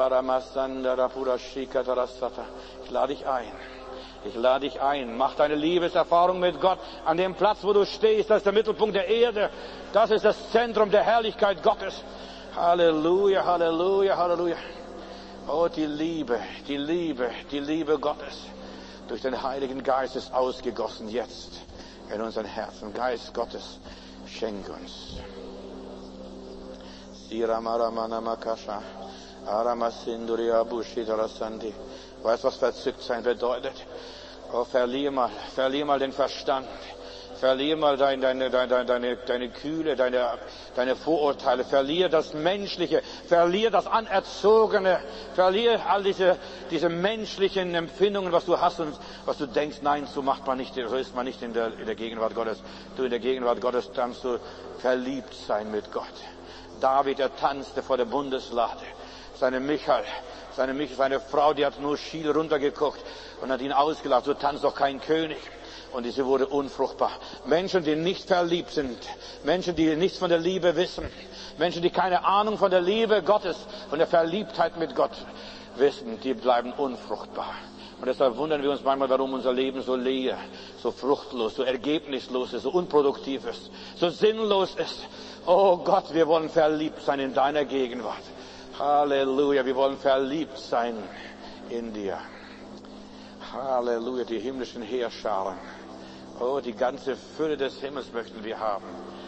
lade dich ein. Ich lade dich ein. Mach deine Liebeserfahrung mit Gott an dem Platz, wo du stehst. Das ist der Mittelpunkt der Erde. Das ist das Zentrum der Herrlichkeit Gottes. Halleluja, Halleluja, Halleluja. Oh, die Liebe, die Liebe, die Liebe Gottes. Durch den Heiligen Geist ist ausgegossen jetzt in unseren Herzen. Geist Gottes, schenk uns. Weißt du, was verzückt sein bedeutet? Oh, verlier mal, verlier mal den Verstand. Verlier mal deine, deine, deine, deine, deine Kühle, deine, deine Vorurteile. Verlier das Menschliche. Verlier das Anerzogene. Verlier all diese, diese menschlichen Empfindungen, was du hast und was du denkst. Nein, so macht man nicht, so ist man nicht in der, in der Gegenwart Gottes. Du, in der Gegenwart Gottes kannst du verliebt sein mit Gott. David, er tanzte vor der Bundeslade. Seine Michal, seine Michal, seine Frau, die hat nur schiel runtergeguckt und hat ihn ausgelacht. So tanzt doch kein König. Und diese wurde unfruchtbar. Menschen, die nicht verliebt sind, Menschen, die nichts von der Liebe wissen, Menschen, die keine Ahnung von der Liebe Gottes, von der Verliebtheit mit Gott wissen, die bleiben unfruchtbar. Und deshalb wundern wir uns manchmal, warum unser Leben so leer, so fruchtlos, so ergebnislos ist, so unproduktiv ist, so sinnlos ist. Oh Gott, wir wollen verliebt sein in deiner Gegenwart. Halleluja, wir wollen verliebt sein in dir. Halleluja, die himmlischen Heerscharen. Oh, die ganze Fülle des Himmels möchten wir haben.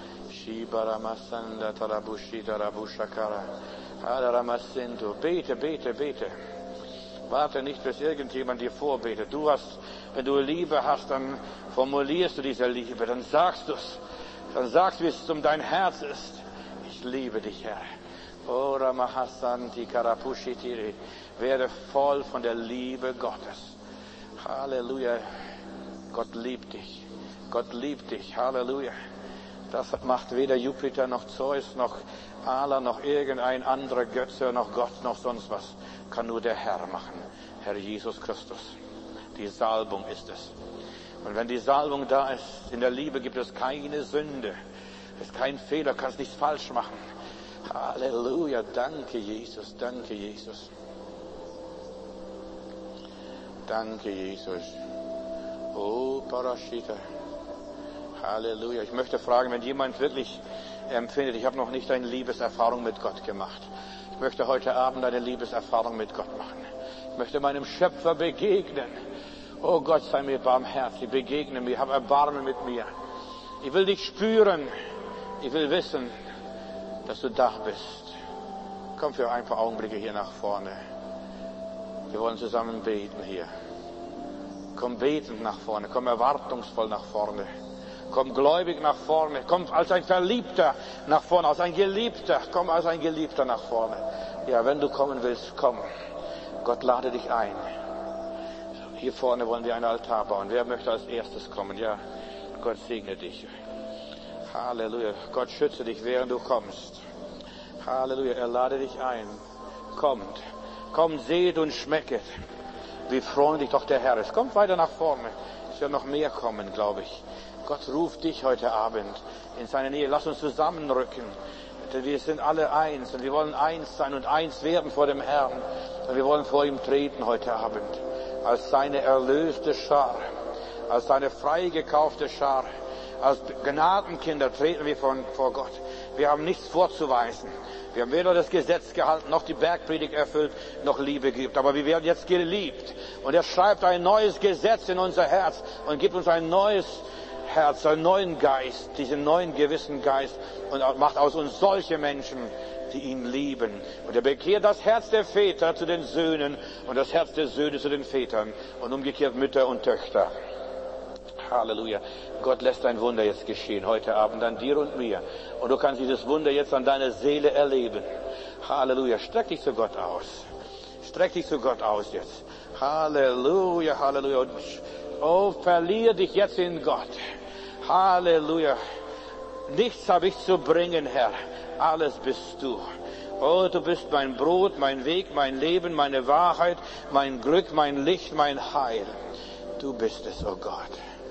Bete, bete, bete. Warte nicht, bis irgendjemand dir vorbetet. Du hast, wenn du Liebe hast, dann formulierst du diese Liebe. Dann sagst du es. Dann sagst du, wie es um dein Herz ist. Ich liebe dich, Herr. Oh, Ramahasanti Karapushitiri. Werde voll von der Liebe Gottes. Halleluja. Gott liebt dich. Gott liebt dich. Halleluja. Das macht weder Jupiter noch Zeus noch Allah noch irgendein anderer Götze noch Gott noch sonst was. Kann nur der Herr machen. Herr Jesus Christus. Die Salbung ist es. Und wenn die Salbung da ist, in der Liebe gibt es keine Sünde. Es ist kein Fehler, du kannst nichts falsch machen. Halleluja, danke Jesus, danke Jesus. Danke Jesus. Oh, Parashita. Halleluja. Ich möchte fragen, wenn jemand wirklich empfindet, ich habe noch nicht eine Liebeserfahrung mit Gott gemacht. Ich möchte heute Abend eine Liebeserfahrung mit Gott machen. Ich möchte meinem Schöpfer begegnen. Oh Gott, sei mir barmherzig, begegne mir, hab Erbarmen mit mir. Ich will dich spüren. Ich will wissen, dass du da bist. Komm für ein paar Augenblicke hier nach vorne. Wir wollen zusammen beten hier. Komm betend nach vorne, komm erwartungsvoll nach vorne. Komm gläubig nach vorne, komm als ein Verliebter nach vorne, als ein Geliebter, komm als ein Geliebter nach vorne. Ja, wenn du kommen willst, komm. Gott lade dich ein. Hier vorne wollen wir einen Altar bauen. Wer möchte als erstes kommen? Ja, Gott segne dich. Halleluja. Gott schütze dich, während du kommst. Halleluja. Er lade dich ein. Kommt. Kommt, seht und schmecket, wie freundlich doch der Herr ist. Kommt weiter nach vorne. Es wird noch mehr kommen, glaube ich. Gott ruft dich heute Abend in seine Nähe. Lass uns zusammenrücken. Denn wir sind alle eins und wir wollen eins sein und eins werden vor dem Herrn. Und wir wollen vor ihm treten heute Abend. Als seine erlöste Schar. Als seine freigekaufte Schar. Als Gnadenkinder treten wir vor, vor Gott. Wir haben nichts vorzuweisen. Wir haben weder das Gesetz gehalten, noch die Bergpredigt erfüllt, noch Liebe gibt. Aber wir werden jetzt geliebt. Und er schreibt ein neues Gesetz in unser Herz und gibt uns ein neues Herz, einen neuen Geist, diesen neuen gewissen Geist und macht aus uns solche Menschen, die ihn lieben. Und er bekehrt das Herz der Väter zu den Söhnen und das Herz der Söhne zu den Vätern und umgekehrt Mütter und Töchter. Halleluja. Gott lässt ein Wunder jetzt geschehen, heute Abend an dir und mir. Und du kannst dieses Wunder jetzt an deiner Seele erleben. Halleluja. Streck dich zu Gott aus. Streck dich zu Gott aus jetzt. Halleluja, Halleluja. Und, oh, verlier dich jetzt in Gott. Halleluja. Nichts habe ich zu bringen, Herr. Alles bist du. Oh, du bist mein Brot, mein Weg, mein Leben, meine Wahrheit, mein Glück, mein Licht, mein Heil. Du bist es, oh Gott.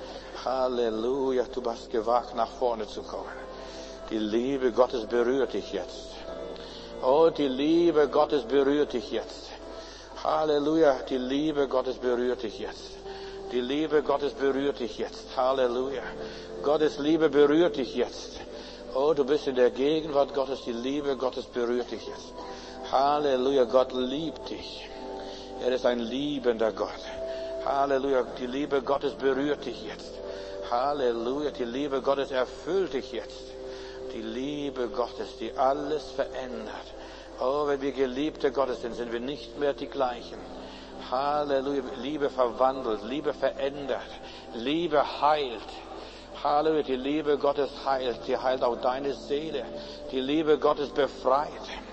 Halleluja, du hast gewagt, nach vorne zu kommen. Die Liebe Gottes berührt dich jetzt. Oh, die Liebe Gottes berührt dich jetzt. Halleluja, die Liebe Gottes berührt dich jetzt. Die Liebe Gottes berührt dich jetzt. Halleluja. Gottes Liebe berührt dich jetzt. Oh, du bist in der Gegenwart Gottes. Die Liebe Gottes berührt dich jetzt. Halleluja, Gott liebt dich. Er ist ein liebender Gott. Halleluja, die Liebe Gottes berührt dich jetzt. Halleluja, die Liebe Gottes erfüllt dich jetzt. Die Liebe Gottes, die alles verändert. Oh, wenn wir Geliebte Gottes sind, sind wir nicht mehr die gleichen. Halleluja, Liebe verwandelt, Liebe verändert, Liebe heilt. Halleluja, die Liebe Gottes heilt, die heilt auch deine Seele. Die Liebe Gottes befreit.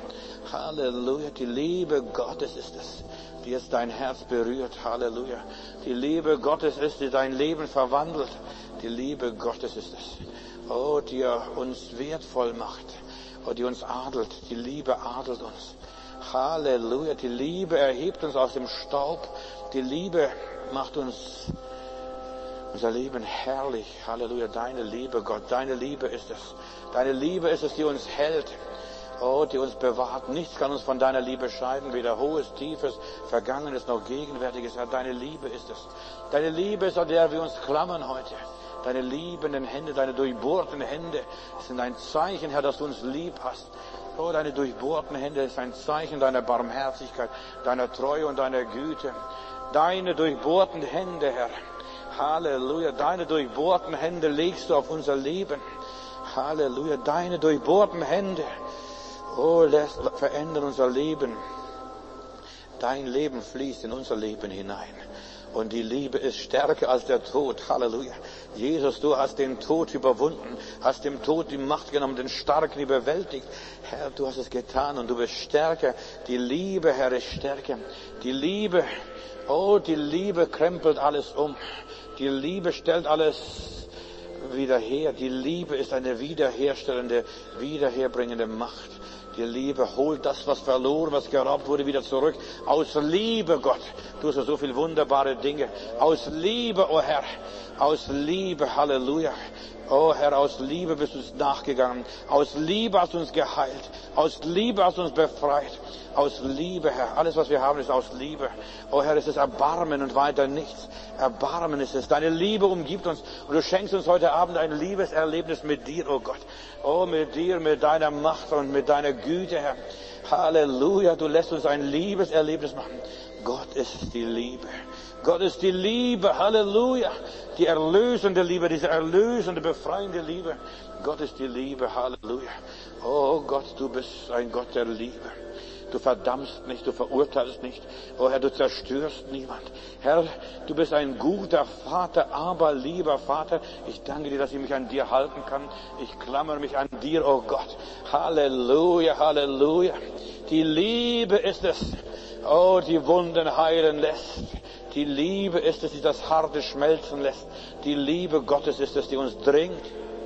Halleluja, die Liebe Gottes ist es, die jetzt dein Herz berührt. Halleluja. Die Liebe Gottes ist, die dein Leben verwandelt. Die Liebe Gottes ist es. Oh, die uns wertvoll macht. Oh, die uns adelt. Die Liebe adelt uns. Halleluja. Die Liebe erhebt uns aus dem Staub. Die Liebe macht uns unser Leben herrlich. Halleluja. Deine Liebe, Gott. Deine Liebe ist es. Deine Liebe ist es, die uns hält. Oh, die uns bewahrt. Nichts kann uns von deiner Liebe scheiden, weder Hohes, Tiefes, Vergangenes noch Gegenwärtiges. Herr, deine Liebe ist es. Deine Liebe ist, an der wir uns klammern heute. Deine liebenden Hände, deine durchbohrten Hände sind ein Zeichen, Herr, dass du uns lieb hast. Oh, deine durchbohrten Hände ist ein Zeichen deiner Barmherzigkeit, deiner Treue und deiner Güte. Deine durchbohrten Hände, Herr. Halleluja. Deine durchbohrten Hände legst du auf unser Leben. Halleluja. Deine durchbohrten Hände. Oh, lässt verändern unser Leben. Dein Leben fließt in unser Leben hinein. Und die Liebe ist stärker als der Tod. Halleluja. Jesus, du hast den Tod überwunden, hast dem Tod die Macht genommen, den Starken überwältigt. Herr, du hast es getan und du bist stärker. Die Liebe, Herr, ist stärker. Die Liebe, oh, die Liebe krempelt alles um. Die Liebe stellt alles wieder her. Die Liebe ist eine wiederherstellende, wiederherbringende Macht. Die Liebe holt das, was verloren, was geraubt wurde, wieder zurück. Aus Liebe, Gott, tust du so viele wunderbare Dinge. Aus Liebe, oh Herr, aus Liebe, Halleluja. Oh Herr, aus Liebe bist du uns nachgegangen. Aus Liebe hast du uns geheilt. Aus Liebe hast du uns befreit. Aus Liebe, Herr. Alles, was wir haben, ist aus Liebe. Oh Herr, es ist Erbarmen und weiter nichts. Erbarmen ist es. Deine Liebe umgibt uns. Und du schenkst uns heute Abend ein Liebeserlebnis mit dir, oh Gott. Oh, mit dir, mit deiner Macht und mit deiner Güte, Herr. Halleluja. Du lässt uns ein Liebeserlebnis machen. Gott ist die Liebe. Gott ist die Liebe. Halleluja. Die erlösende Liebe, diese erlösende, befreiende Liebe. Gott ist die Liebe. Halleluja. Oh Gott, du bist ein Gott der Liebe. Du verdammst nicht, du verurteilst nicht. Oh Herr, du zerstörst niemand. Herr, du bist ein guter Vater, aber lieber Vater, ich danke dir, dass ich mich an dir halten kann. Ich klammere mich an dir, oh Gott. Halleluja, Halleluja. Die Liebe ist es, oh, die Wunden heilen lässt. Die Liebe ist es, die das Harte schmelzen lässt. Die Liebe Gottes ist es, die uns drängt,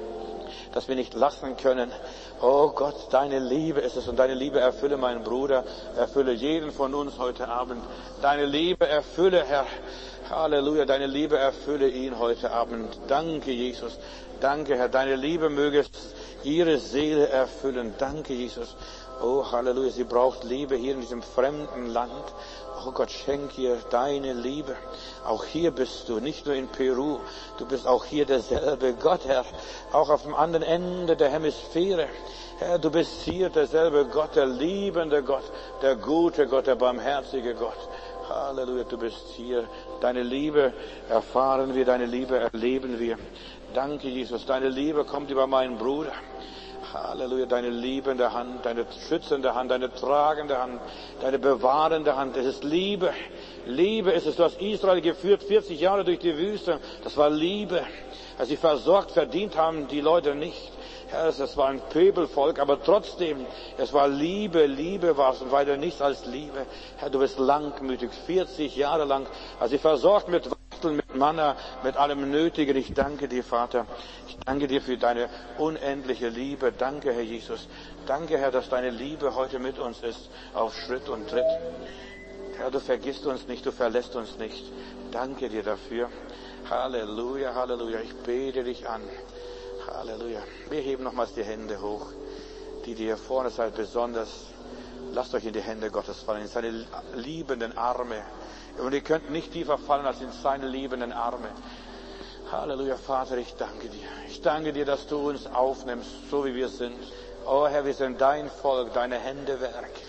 dass wir nicht lassen können. Oh Gott, deine Liebe ist es und deine Liebe erfülle meinen Bruder, erfülle jeden von uns heute Abend. Deine Liebe erfülle, Herr. Halleluja, deine Liebe erfülle ihn heute Abend. Danke, Jesus. Danke, Herr. Deine Liebe möge es ihre Seele erfüllen. Danke, Jesus. Oh, Halleluja, sie braucht Liebe hier in diesem fremden Land. Oh Gott, schenk ihr deine Liebe. Auch hier bist du, nicht nur in Peru. Du bist auch hier derselbe Gott, Herr. Auch auf dem anderen Ende der Hemisphäre. Herr, du bist hier derselbe Gott, der liebende Gott, der gute Gott, der barmherzige Gott. Halleluja, du bist hier. Deine Liebe erfahren wir, deine Liebe erleben wir. Danke, Jesus. Deine Liebe kommt über meinen Bruder. Halleluja, deine liebende Hand, deine schützende Hand, deine tragende Hand, deine bewahrende Hand. Es ist Liebe. Liebe ist es. Du hast Israel geführt, vierzig Jahre durch die Wüste. Das war Liebe. Als sie versorgt, verdient haben die Leute nicht. Herr, es war ein Pöbelvolk, aber trotzdem, es war Liebe, Liebe war es und weiter nichts als Liebe. Herr, du bist langmütig, vierzig Jahre lang, als sie versorgt mit Wachteln, mit Manna, mit allem Nötigen. Ich danke dir, Vater. Ich danke dir für deine unendliche Liebe. Danke, Herr Jesus. Danke, Herr, dass deine Liebe heute mit uns ist, auf Schritt und Tritt. Herr, du vergisst uns nicht, du verlässt uns nicht. Danke dir dafür. Halleluja, Halleluja. Ich bete dich an. Halleluja. Wir heben nochmals die Hände hoch, die, die hier vorne seid, besonders. Lasst euch in die Hände Gottes fallen, in seine liebenden Arme. Und ihr könnt nicht tiefer fallen als in seine liebenden Arme. Halleluja, Vater, ich danke dir. Ich danke dir, dass du uns aufnimmst, so wie wir sind. Oh Herr, wir sind dein Volk, deine Hände Werk.